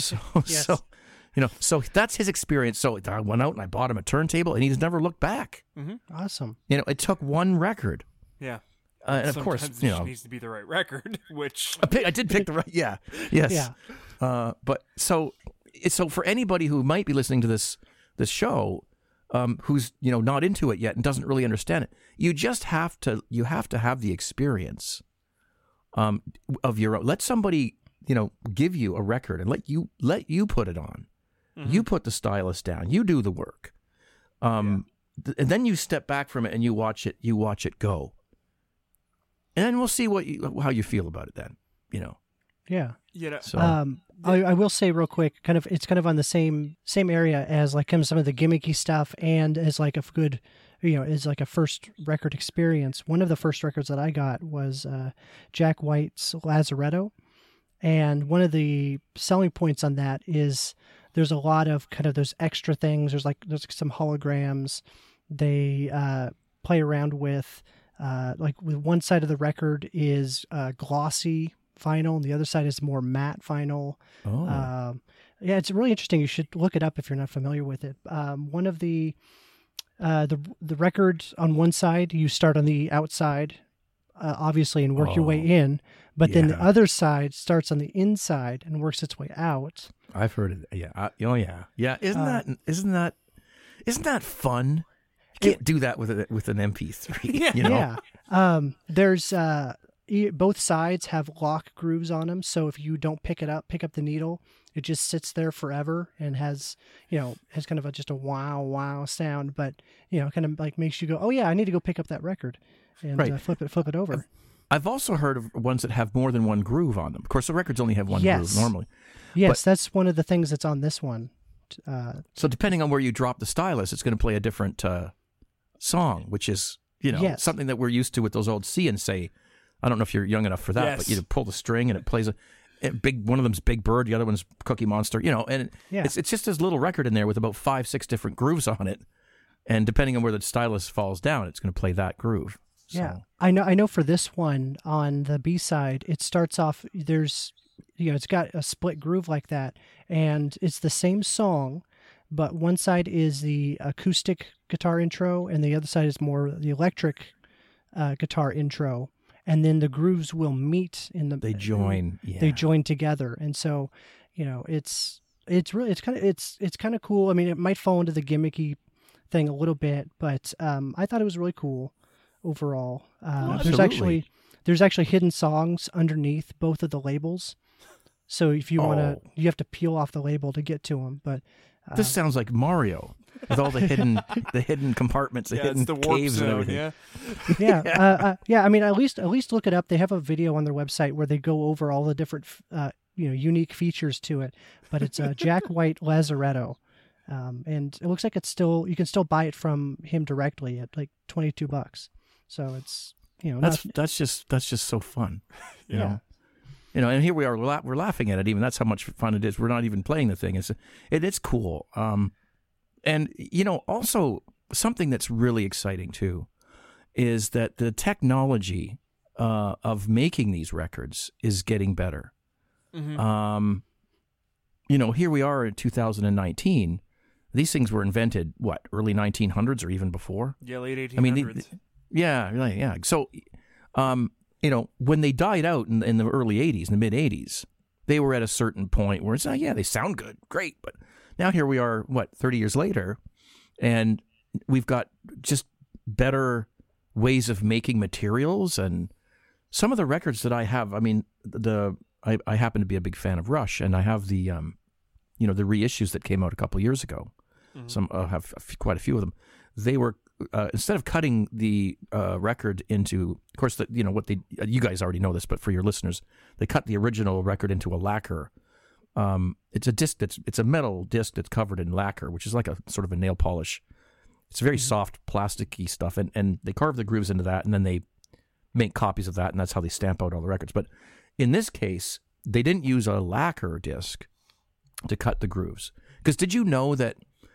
So that's his experience. So I went out and I bought him a turntable, and he's never looked back. Mm-hmm. Awesome. It took one record. Yeah. And of course, it needs to be the right record, which I did pick the right. Yeah. Yes. Yeah. But so for anybody who might be listening to this show, who's not into it yet and doesn't really understand it, you have to have the experience of your own. Let somebody give you a record and let you put it on. Mm-hmm. You put the stylus down. You do the work. And then you step back from it and you watch it. You watch it go. And then we'll see how you feel about it then, Yeah. So, I will say real quick, it's kind of on the same area as like some of the gimmicky stuff, and as like a good, as like a first record experience. One of the first records that I got was Jack White's Lazaretto, and one of the selling points on that is there's a lot of kind of those extra things. There's some holograms. They play around with. Like with one side of the record is glossy vinyl, and the other side is more matte vinyl. Oh. It's really interesting. You should look it up if you're not familiar with it. One of the record on one side, you start on the outside, obviously, and work your way in, but then the other side starts on the inside and works its way out. I've heard of it. Yeah. Yeah. Isn't that fun? You can't do that with an MP3. Yeah. There's both sides have lock grooves on them, so if you don't pick up the needle, it just sits there forever and has kind of just a wow sound, but kind of like makes you go, oh yeah, I need to go pick up that record and flip it over. I've also heard of ones that have more than one groove on them. Of course, the records only have one groove normally. Yes, that's one of the things that's on this one. So depending on where you drop the stylus, it's going to play a different song, which is something that we're used to with those old C and Say. I don't know if you're young enough for that, but you pull the string and it plays a big. One of them's Big Bird, the other one's Cookie Monster. It's just this little record in there with about 5-6 different grooves on it, and depending on where the stylus falls down, it's going to play that groove. So. Yeah, I know. For this one on the B side, it starts off. There's it's got a split groove like that, and it's the same song. But one side is the acoustic guitar intro, and the other side is more the electric guitar intro. And then the grooves will meet in the. They join. Yeah. They join together, and so it's kind of cool. I mean, it might fall into the gimmicky thing a little bit, but I thought it was really cool overall. There's actually hidden songs underneath both of the labels, so if you want to, you have to peel off the label to get to them. But this sounds like Mario with all the hidden compartments, the hidden the warp caves zone, and everything. Yeah. I mean, at least look it up. They have a video on their website where they go over all the different unique features to it. But it's Jack White Lazaretto, and it looks like you can still buy it from him directly at like $22. So it's that's just so fun. You know? And here we are, we're laughing at it. Even that's how much fun it is. We're not even playing the thing. It's cool. And also something that's really exciting too is that the technology of making these records is getting better. Mm-hmm. here we are in 2019. These things were invented, early 1900s or even before? Yeah, late 1800s. I mean, yeah. So, when they died out in the early 80s, in the mid 80s, they were at a certain point where it's, they sound good, great. But now here we are, 30 years later, and we've got just better ways of making materials. And some of the records that I have, I mean, I happen to be a big fan of Rush, and I have the, the reissues that came out a couple of years ago. Mm-hmm. Some have quite a few of them. They were instead of cutting the record into, of course, you guys already know this, but for your listeners, they cut the original record into a lacquer. It's a disc it's a metal disc that's covered in lacquer, which is like a sort of a nail polish. It's very soft, plasticky stuff, and they carve the grooves into that, and then they make copies of that, and that's how they stamp out all the records. But in this case, they didn't use a lacquer disc to cut the grooves. Because did you know that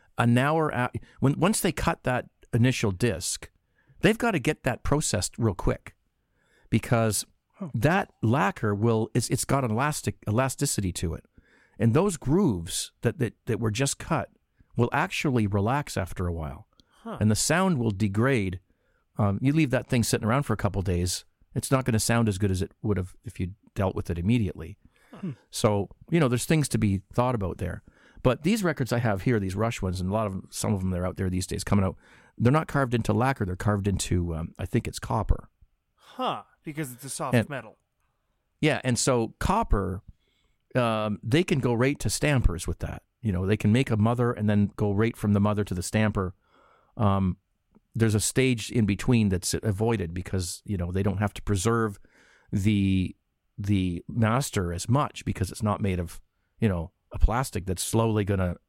once they cut that initial disc, they've got to get that processed real quick, because that lacquer it's got an elasticity to it, and those grooves that were just cut will actually relax after a while, and the sound will degrade. You leave that thing sitting around for a couple of days, it's not going to sound as good as it would have if you dealt with it immediately. So, there's things to be thought about there. But these records I have here, these Rush ones, and some of them they're out there these days coming out, they're not carved into lacquer, they're carved into, I think it's copper. Because it's a soft metal. Yeah, and so copper, they can go right to stampers with that. They can make a mother and then go right from the mother to the stamper. There's a stage in between that's avoided because, they don't have to preserve the master as much, because it's not made of, a plastic that's slowly going to,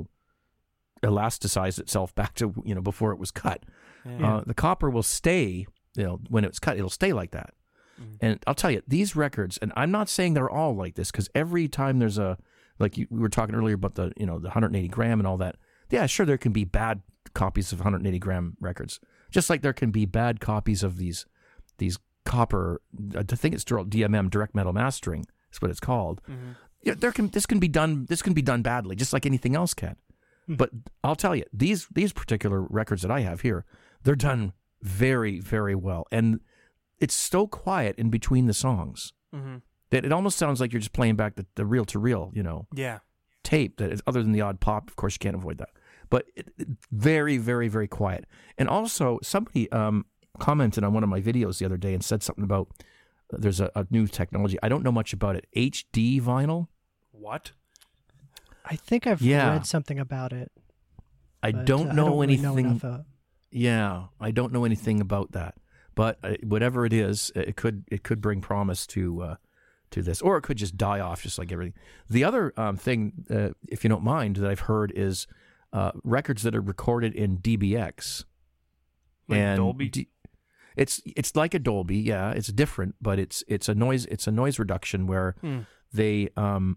elasticize itself back to, before it was cut. Yeah. The copper will stay, when it's cut, it'll stay like that. Mm-hmm. And I'll tell you, these records, and I'm not saying they're all like this, because every time there's we were talking earlier about the 180 gram and all that. Yeah, sure, there can be bad copies of 180 gram records, just like there can be bad copies of these copper. I think it's DMM, direct metal mastering. That's what it's called. Mm-hmm. Yeah, this can be done badly, just like anything else can. Mm-hmm. But I'll tell you, these particular records that I have here, they're done very, very well, and it's so quiet in between the songs that it almost sounds like you're just playing back the reel to reel, tape. That is, other than the odd pop, of course, you can't avoid that. But very, very, very quiet. And also, somebody commented on one of my videos the other day and said something about there's a new technology. I don't know much about it. HD vinyl. What? I think I've read something about it. I don't know anything. Really know I don't know anything about that. But whatever it is, it could bring promise to this, or it could just die off, just like everything. The other thing, if you don't mind, that I've heard is records that are recorded in DBX. Like and Dolby. It's like a Dolby, yeah. It's different, but it's a noise reduction where they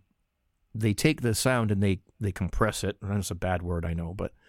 take the sound and they compress it. That's a bad word, I know, but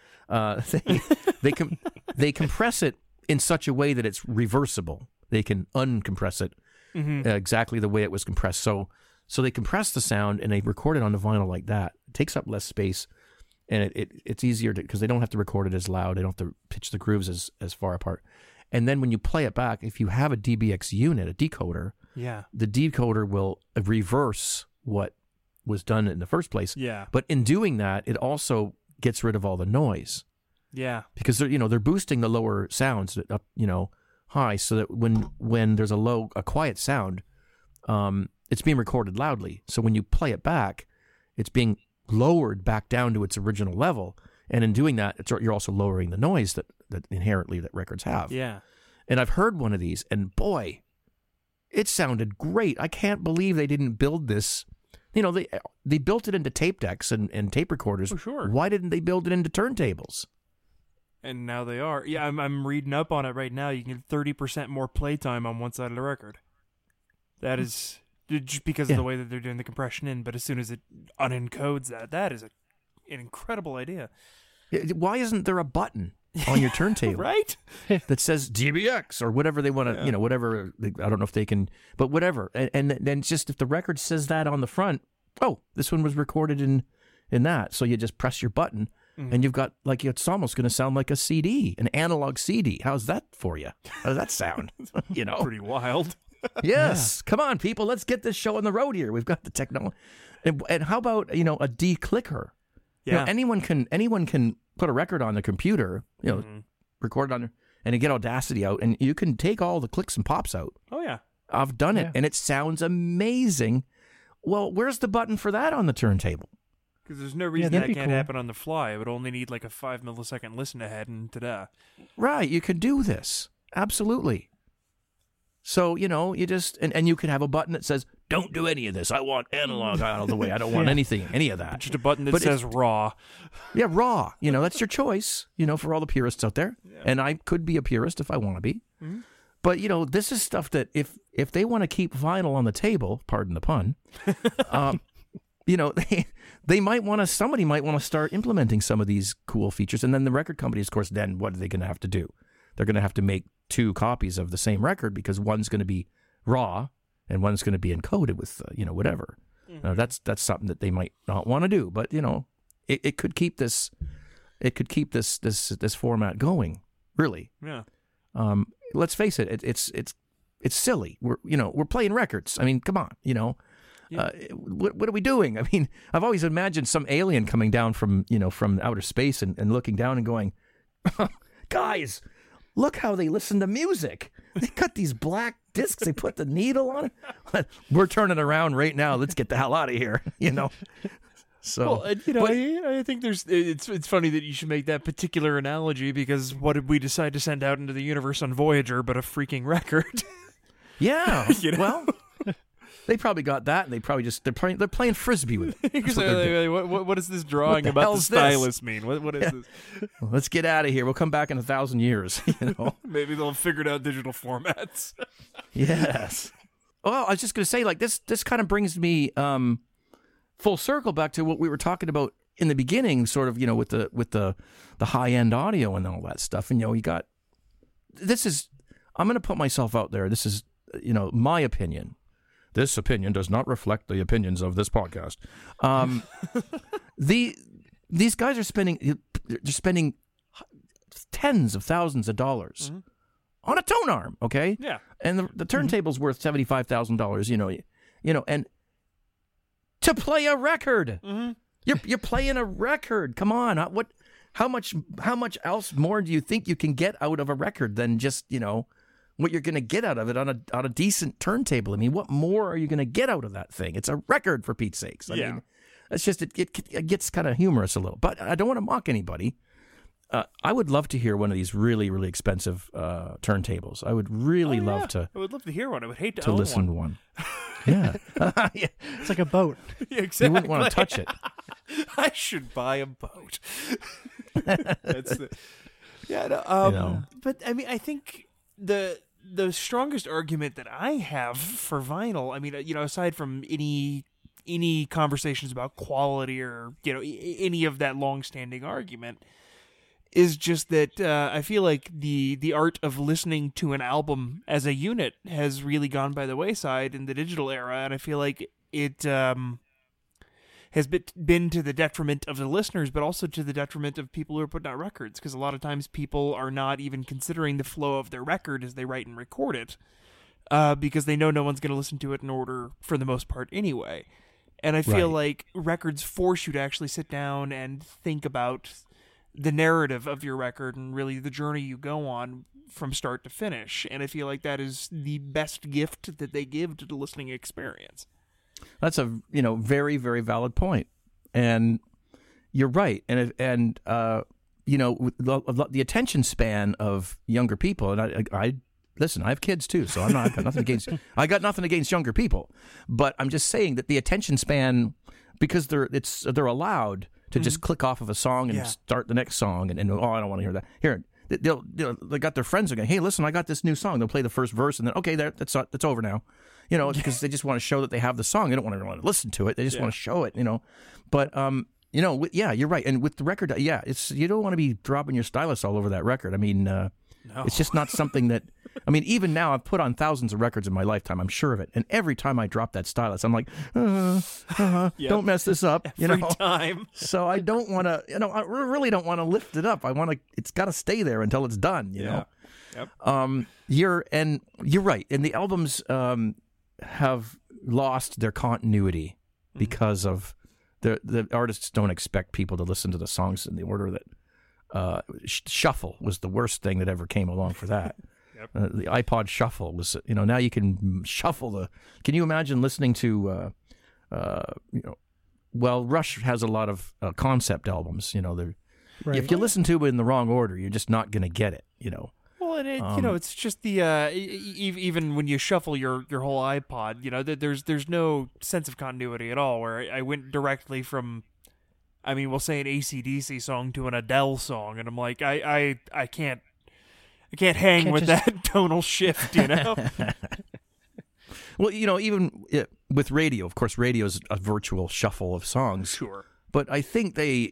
they compress it in such a way that it's reversible. They can uncompress it exactly the way it was compressed. So they compress the sound and they record it on the vinyl like that. It takes up less space, and it's easier because they don't have to record it as loud. They don't have to pitch the grooves as far apart. And then when you play it back, if you have a DBX unit, a decoder, the decoder will reverse what was done in the first place. Yeah. But in doing that, it also gets rid of all the noise. Yeah. Because they're boosting the lower sounds up, high, so that when there's a quiet sound, it's being recorded loudly. So when you play it back, it's being lowered back down to its original level. And in doing that, you're also lowering the noise that inherently that records have. Yeah. And I've heard one of these, and boy, it sounded great. I can't believe they didn't build this. They built it into tape decks and tape recorders. For sure. Why didn't they build it into turntables? And now they are. Yeah, I'm reading up on it right now. You can get 30% more playtime on one side of the record. That is just because of the way that they're doing the compression in. But as soon as it unencodes that is an incredible idea. Why isn't there a button on your turntable, right? that says DBX or whatever they want to, whatever. I don't know if they can, but whatever. And then just if the record says that on the front, oh, this one was recorded in that. So you just press your button, and you've got, like, it's almost going to sound like a CD, an analog CD. How's that for you? How does that sound? You know? Pretty wild. Yes. Yeah. Come on, people. Let's get this show on the road here. We've got the technology. And how about, you know, a declicker? Yeah. You know, anyone can put a record on the computer, you know, record it on there, and get Audacity out, and you can take all the clicks and pops out. Oh, yeah. I've done it, and it sounds amazing. Well, where's the button for that on the turntable? Because there's no reason that can't happen on the fly. It would only need like a 5 millisecond listen ahead, and ta-da. Right, you can do this. Absolutely. So, you know, you just, and you can have a button that says, don't do any of this. I want analog out of the way. I don't want any of that. Just a button that says raw. Yeah, raw. You know, that's your choice, you know, for all the purists out there. Yeah. And I could be a purist if I want to be. Mm-hmm. But, you know, this is stuff that if they want to keep vinyl on the table, pardon the pun, you know, somebody might want to start implementing some of these cool features. And then the record companies, of course, then what are they going to have to do? They're going to have to make 2 copies of the same record because one's going to be raw and one's going to be encoded with, you know, whatever. Mm-hmm. That's something that they might not want to do. But, you know, it could keep this format going, really. Yeah. Let's face it, it's silly. We're playing records. I mean, come on, you know. Yeah. What are we doing? I mean, I've always imagined some alien coming down from outer space and looking down and going, guys, look how they listen to music. They got these black discs. They put the needle on it. We're turning around right now. Let's get the hell out of here. You know. So, well, you know, I think it's funny that you should make that particular analogy because what did we decide to send out into the universe on Voyager but a freaking record? Yeah. You know? Well, they probably got that, and they're playing frisbee with it. What does this drawing the about the stylus mean? What is this? Well, let's get out of here. We'll come back in 1,000 years. You know? Maybe they'll have figured out digital formats. Yes. Well, I was just going to say, like, this kind of brings me full circle back to what we were talking about in the beginning, sort of, you know, with the high end audio and all that stuff. And, you know, I'm going to put myself out there. This is, you know, my opinion. This opinion does not reflect the opinions of this podcast. These guys are spending tens of thousands of dollars on a tone arm, okay? Yeah. And the turntable's worth $75,000, you know, and to play a record. Mm-hmm. You're playing a record. Come on. How much else more do you think you can get out of a record than just, you know, what you're going to get out of it on a decent turntable? I mean, what more are you going to get out of that thing? It's a record, for Pete's sakes. I mean, it's just, it gets kind of humorous a little. But I don't want to mock anybody. I would love to hear one of these really, really expensive turntables. I would really love to. I would love to hear one. I would hate to own one. Listen to one. Yeah. Yeah. It's like a boat. Yeah, exactly. You wouldn't want to touch it. I should buy a boat. That's the, yeah. No, you know. But I mean, I think the strongest argument that I have for vinyl, I mean, you know, aside from any conversations about quality or, you know, any of that long-standing argument, is just that I feel like the art of listening to an album as a unit has really gone by the wayside in the digital era, and I feel like it has been to the detriment of the listeners, but also to the detriment of people who are putting out records, because a lot of times people are not even considering the flow of their record as they write and record it, because they know no one's going to listen to it in order for the most part anyway. And I feel like records force you to actually sit down and think about the narrative of your record and really the journey you go on from start to finish. And I feel like that is the best gift that they give to the listening experience. That's a, you know, very, very valid point. And you're right. And you know, the attention span of younger people, and I listen, I have kids too, so I got nothing against younger people, but I'm just saying that the attention span, because they're allowed to just click off of a song and start the next song, and I don't want to hear that. Here, they got their friends again. Hey, listen, I got this new song. They'll play the first verse, and then that's over now. You know, because they just want to show that they have the song. They don't want to listen to it. They just want to show it. You know, but you know, you're right. And with the record, it's you don't want to be dropping your stylus all over that record. I mean, no. It's just not something that I mean, even now, I've put on thousands of records in my lifetime. I'm sure of it. And every time I drop that stylus, I'm like, don't mess this up. Every time. So I don't want to, I really don't want to lift it up. It's got to stay there until it's done, you know? Yep. You're right. And the albums have lost their continuity because of the artists don't expect people to listen to the songs in the order that shuffle was the worst thing that ever came along for that. Yep. The iPod Shuffle was, now you can shuffle can you imagine listening to, Rush has a lot of concept albums, Right. if you listen to it in the wrong order, you're just not going to get it, Well, and it's just the even when you shuffle your whole iPod, there's no sense of continuity at all. Where I went directly from, we'll say an AC/DC song to an Adele song, and I'm like, I can't hang with that tonal shift, Well, even with radio, of course, radio is a virtual shuffle of songs. Sure. But I think they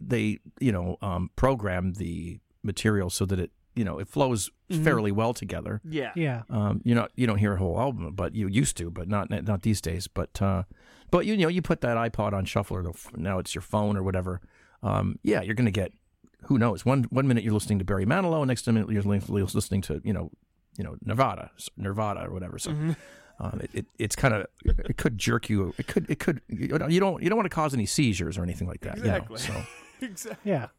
program the material so that it flows fairly well together. Yeah. Yeah. You don't hear a whole album, but you used to, but not these days. But you put that iPod on shuffle, or now it's your phone or whatever. You're going to get, who knows? One minute you're listening to Barry Manilow, next minute you're listening to Nirvana or whatever. So it's kind of, it could jerk you. It could you don't want to cause any seizures or anything like that. Exactly. So Exactly. Yeah.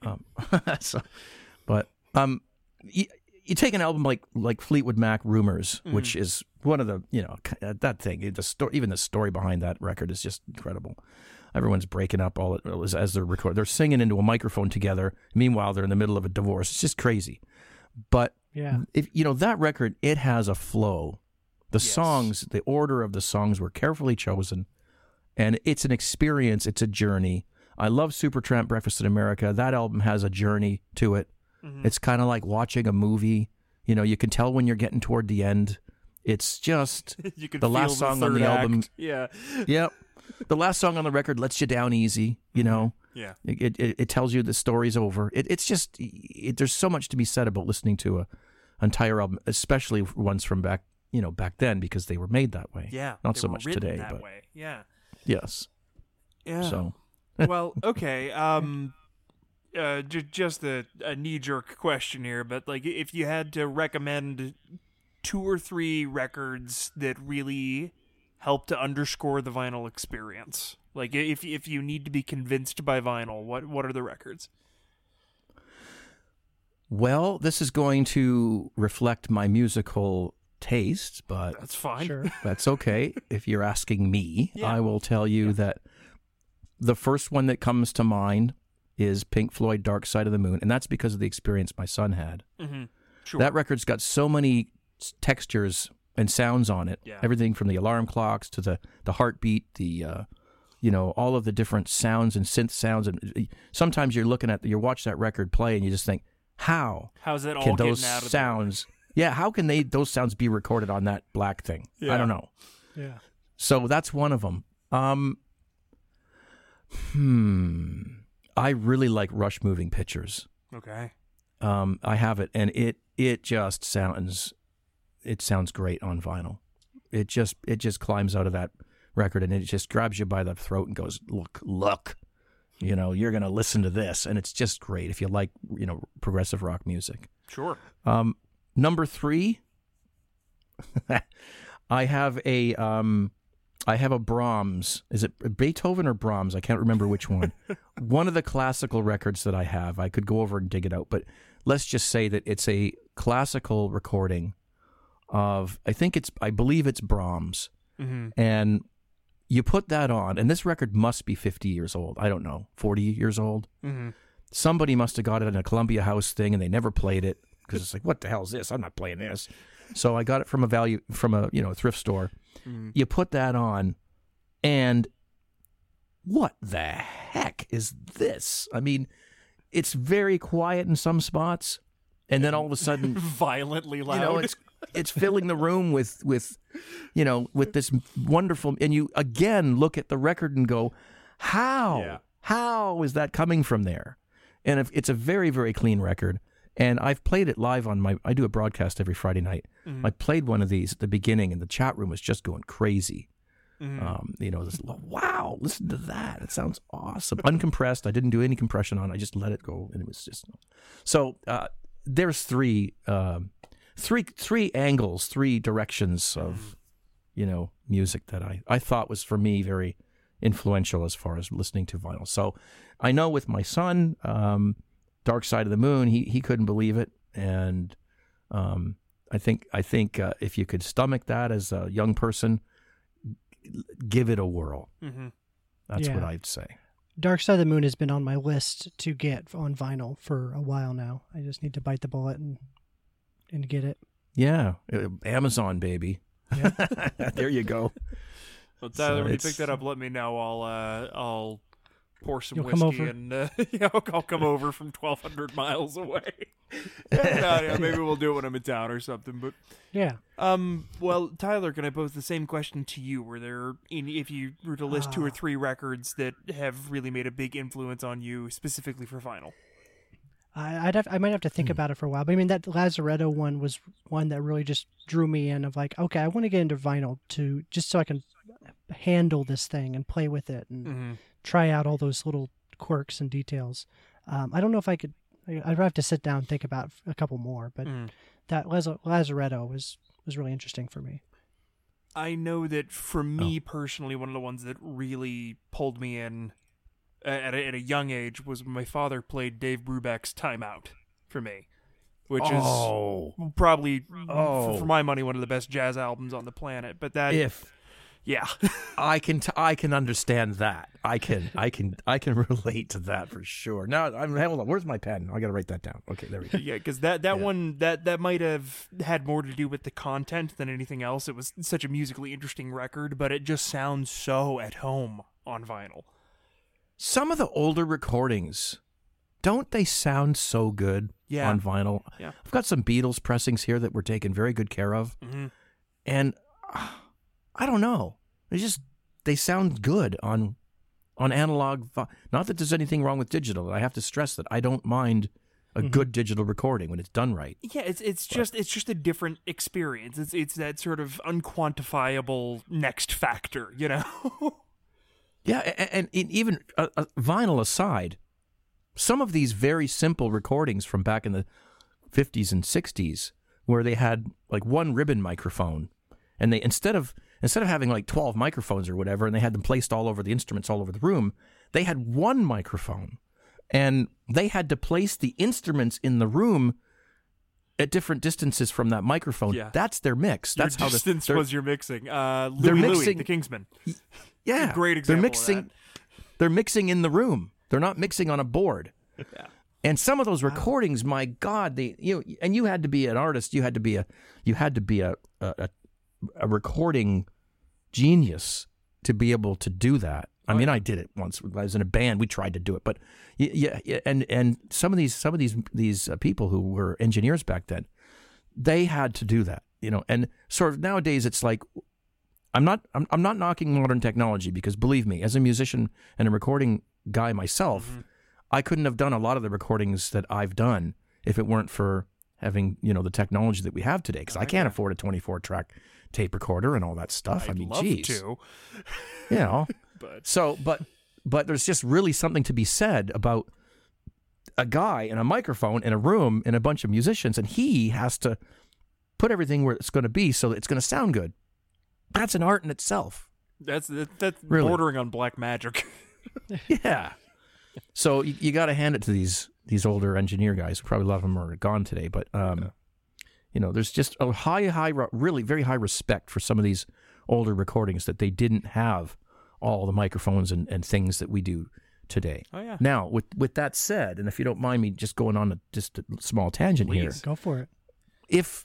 You take an album like Fleetwood Mac Rumors, which is one of the that thing. Even the story behind that record is just incredible. Everyone's breaking up as they're recording. They're singing into a microphone together. Meanwhile, they're in the middle of a divorce. It's just crazy. But if that record, it has a flow. The songs, the order of the songs were carefully chosen, and it's an experience. It's a journey. I love Supertramp, Breakfast in America. That album has a journey to it. Mm-hmm. It's kind of like watching a movie. You can tell when you're getting toward the end. It's just you can the feel last song on the act. album. Yeah. Yep. The last song on the record lets you down easy. Yeah. It tells you the story's over. It's just there's so much to be said about listening to an entire album, especially ones from back then, because they were made that way. Yeah. Not so much today, that but way. Yeah. yes. Yeah. So. Well, okay. Just a knee-jerk question here, but if you had to recommend 2 or 3 records that really help to underscore the vinyl experience, if you need to be convinced by vinyl, what are the records? Well, this is going to reflect my musical taste, but that's fine. Sure. That's okay. If you're asking me, I will tell you that the first one that comes to mind is Pink Floyd, Dark Side of the Moon, and that's because of the experience my son had. Mm-hmm. Sure. That record's got so many textures and sounds on it. Yeah. Everything from the alarm clocks to the heartbeat, all of the different sounds and synth sounds. And sometimes you're watch that record play and you just think, how's it all can those getting out of sounds? Yeah, how can those sounds be recorded on that black thing? Yeah. I don't know. Yeah. So that's one of them. I really like Rush Moving Pictures. Okay. I have it, and it just sounds great on vinyl. It just climbs out of that record, and it just grabs you by the throat and goes, look, you're gonna listen to this, and it's just great if you like progressive rock music. Sure. Number 3, I have a Brahms. Is it Beethoven or Brahms? I can't remember which one. One of the classical records that I have. I could go over and dig it out, but let's just say that it's a classical recording of, I believe it's Brahms. Mm-hmm. And you put that on, and this record must be 50 years old. I don't know, 40 years old. Mm-hmm. Somebody must have got it in a Columbia House thing, and they never played it because it's like, what the hell is this? I'm not playing this. So I got it from a thrift store. Mm. You put that on, and what the heck is this? I mean, it's very quiet in some spots, and then all of a sudden, violently loud. It's filling the room with this wonderful. And you again look at the record and go, how is that coming from there? And it's a very, very clean record. And I've played it live I do a broadcast every Friday night. Mm-hmm. I played one of these at the beginning, and the chat room was just going crazy. Mm-hmm. Wow, listen to that. It sounds awesome. Uncompressed. I didn't do any compression on it. I just let it go, and it was just... So there's three angles, three directions of, music that I thought was, for me, very influential as far as listening to vinyl. So I know with my son, Dark Side of the Moon, he couldn't believe it. And I think if you could stomach that as a young person, give it a whirl. Mm-hmm. That's what I'd say. Dark Side of the Moon has been on my list to get on vinyl for a while now. I just need to bite the bullet and get it. Yeah. Amazon, baby. Yeah. There you go. Well, Tyler, when you pick that up, let me know. I'll pour some You'll come whiskey over. and I'll come over from 1,200 miles away. Maybe we'll do it when I'm in town or something. But yeah. Well, Tyler, can I pose the same question to you? Were there, if you were to list 2 or 3 records that have really made a big influence on you, specifically for vinyl? I might have to think about it for a while. But I mean, that Lazaretto one was one that really just drew me in. Of like, okay, I want to get into vinyl just so I can handle this thing and play with it and try out all those little quirks and details. I don't know if I could. I'd have to sit down and think about a couple more. But that Lazaretto was really interesting for me. I know that for me personally, one of the ones that really pulled me in at a young age was when my father played Dave Brubeck's Time Out for me, which is probably, for my money, one of the best jazz albums on the planet. But that, yeah, I can understand that. I can relate to that for sure. Now, hold on. Where's my pen? I got to write that down. Okay, there we go. Yeah, because that one that might have had more to do with the content than anything else. It was such a musically interesting record, but it just sounds so at home on vinyl. Some of the older recordings, don't they sound so good on vinyl? Yeah. I've got some Beatles pressings here that were taken very good care of. Mm-hmm. And I don't know. They sound good on analog. Not that there's anything wrong with digital. I have to stress that I don't mind a good digital recording when it's done right. Yeah, it's just a different experience. It's that sort of unquantifiable next factor, Yeah, and even vinyl aside, some of these very simple recordings from back in the 50s and 60s, where they had like one ribbon microphone, and they instead of having like 12 microphones or whatever, and they had them placed all over the instruments all over the room, they had one microphone, and they had to place the instruments in the room at different distances from that microphone. Yeah. That's their mix. That's your how distance was your mixing. They're mixing Louis, the Kingsman. Yeah, great example. They're mixing in the room. They're not mixing on a board. Yeah. And some of those recordings, my God, you had to be an artist. You had to be a recording genius to be able to do that. I mean, I did it once. I was in a band. We tried to do it, but and some of these people who were engineers back then, they had to do that. And sort of nowadays, it's like. I'm not knocking modern technology, because believe me, as a musician and a recording guy myself, I couldn't have done a lot of the recordings that I've done if it weren't for having, the technology that we have today, because I can't afford a 24-track tape recorder and all that stuff. I'd love to. But there's just really something to be said about a guy and a microphone in a room and a bunch of musicians, and he has to put everything where it's going to be so that it's going to sound good. That's an art in itself. That's really bordering on black magic. Yeah. So you got to hand it to these older engineer guys. Probably a lot of them are gone today, but there's just a really very high respect for some of these older recordings that they didn't have all the microphones and things that we do today. Oh yeah. Now, with that said, and if you don't mind me just going on just a small tangent here, go for it. If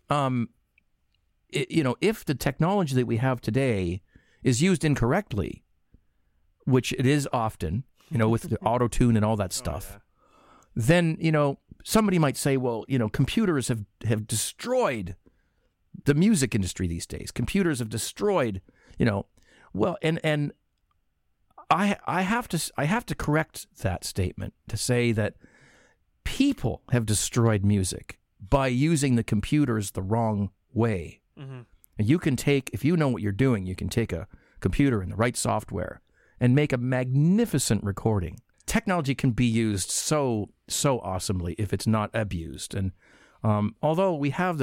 if the technology that we have today is used incorrectly, which it is often, with the auto-tune and all that stuff, then, somebody might say, well, computers have destroyed the music industry these days. Computers have destroyed, well, and I have to correct that statement to say that people have destroyed music by using the computers the wrong way. Mm-hmm. And you can take, if you know what you're doing, you can take a computer and the right software and make a magnificent recording. Technology can be used so awesomely if it's not abused. And although we have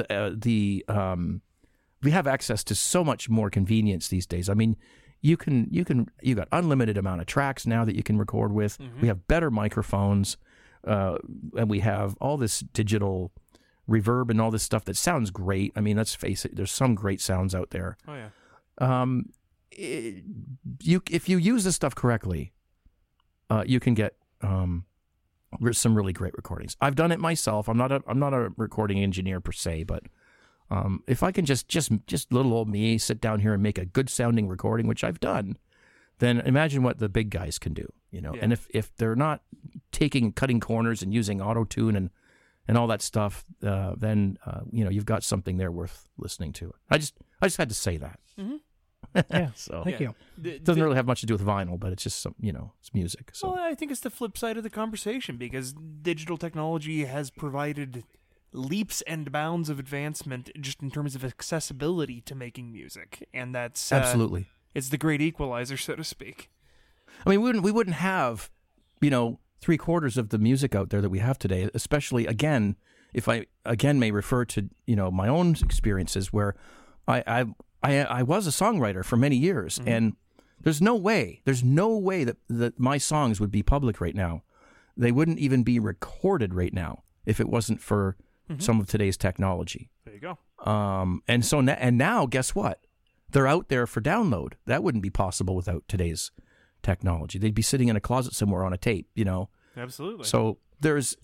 we have access to so much more convenience these days. I mean, you got unlimited amount of tracks now that you can record with. Mm-hmm. We have better microphones, and we have all this digital reverb and all this stuff that sounds great. I mean, let's face it, there's some great sounds out there. Oh yeah. If you use this stuff correctly, you can get some really great recordings. I've done it myself. I'm not a recording engineer per se, but if I can just little old me sit down here and make a good sounding recording, which I've done, then imagine what the big guys can do. Yeah. And if they're not cutting corners and using auto-tune and all that stuff, then you've got something there worth listening to. I just had to say that. Mm-hmm. Yeah. So Thank you. it doesn't really have much to do with vinyl, but it's just some, it's music. So Well, I think it's the flip side of the conversation, because digital technology has provided leaps and bounds of advancement just in terms of accessibility to making music, and that's absolutely, it's the great equalizer, so to speak. I mean, we wouldn't have 3/4 of the music out there that we have today, especially, again, if I again may refer to my own experiences where I was a songwriter for many years, Mm-hmm. and there's no way that my songs would be public right now. They wouldn't even be recorded right now if it wasn't for some of today's technology. There you go. And now, guess what? They're out there for download. That wouldn't be possible without today's technology. They'd be sitting in a closet somewhere on a tape, Absolutely. So it's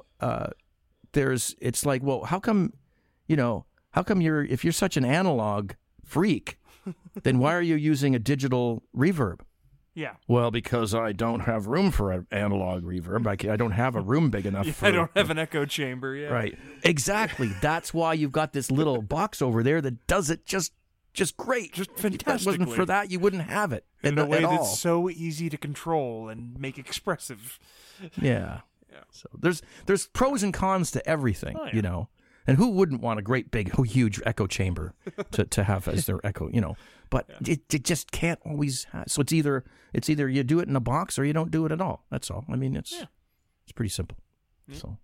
like, well, how come if you're such an analog freak, then why are you using a digital reverb? Yeah. Well, because I don't have room for an analog reverb. I don't have a room big enough for I don't have an echo chamber. Yeah. Right. Exactly. That's why you've got this little box over there that does it just great. Just If it fantastically. wasn't for that, you wouldn't have it In a way at all. that's so easy to control and make expressive. Yeah. Yeah. So there's pros and cons to everything, Oh, yeah. And who wouldn't want a great big huge echo chamber to have as their echo, But it just can't always so it's either you do it in a box or you don't do it at all. That's all. I mean, it's pretty simple. Yeah. So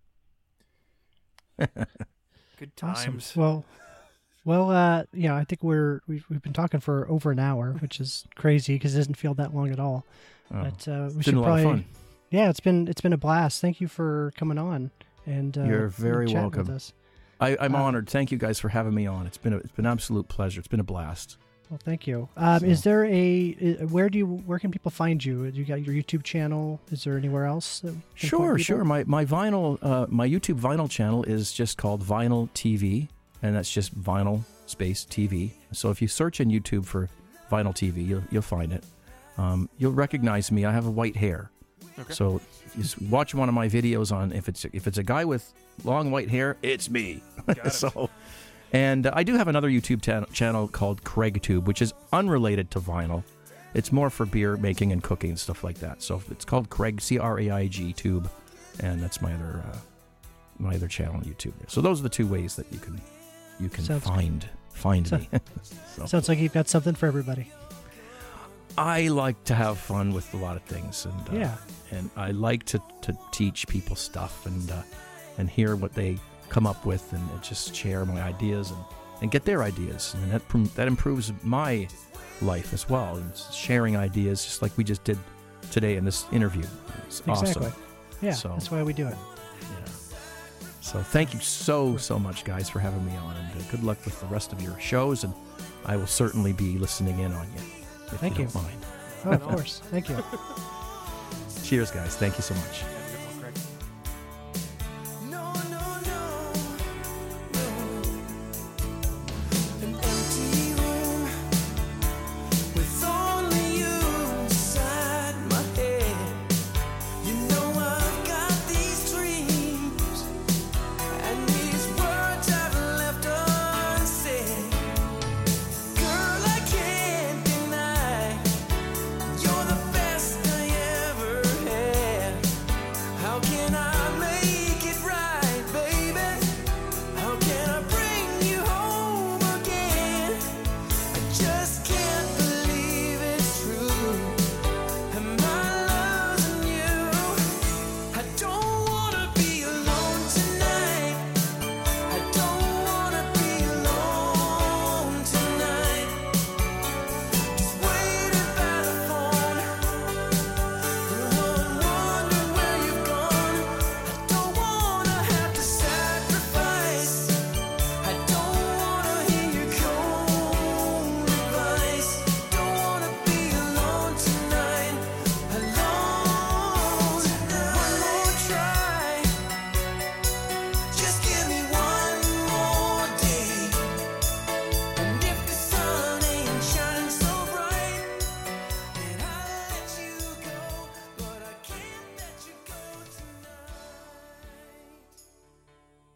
Good times. Awesome. Well, I think we've been talking for over an hour, which is crazy because it doesn't feel that long at all. But we it's should been a lot probably, of fun. Yeah, it's been a blast. Thank you for coming on and You're very chatting welcome. with us. I'm honored. Thank you guys for having me on. It's been an absolute pleasure. It's been a blast. Well, thank you. Is there where can people find you? You got your YouTube channel? Is there anywhere else? That can point people? Sure. My vinyl, my YouTube vinyl channel is just called Vinyl TV, and that's just vinyl space TV. So if you search on YouTube for Vinyl TV, you'll find it. You'll recognize me. I have white hair. Okay. So you watch one of my videos on if it's a guy with long white hair, it's me. Got it. So. And I do have another YouTube channel called CraigTube, which is unrelated to vinyl. It's more for beer making and cooking and stuff like that. So it's called Craig, CRAIG Tube, and that's my other channel on YouTube. So those are the two ways that you can find me. So. Sounds like you've got something for everybody. I like to have fun with a lot of things, and I like to teach people stuff and hear what they come up with, and just share my ideas and get their ideas, and that improves my life as well. And sharing ideas, just like we just did today in this interview. It's Exactly. awesome. Yeah, So- that's why we do it. Yeah. So thank you so much, guys, for having me on, and good luck with the rest of your shows. And I will certainly be listening in on you. If Thank you you. don't mind. Oh, of course. Thank you. Cheers, guys. Thank you so much.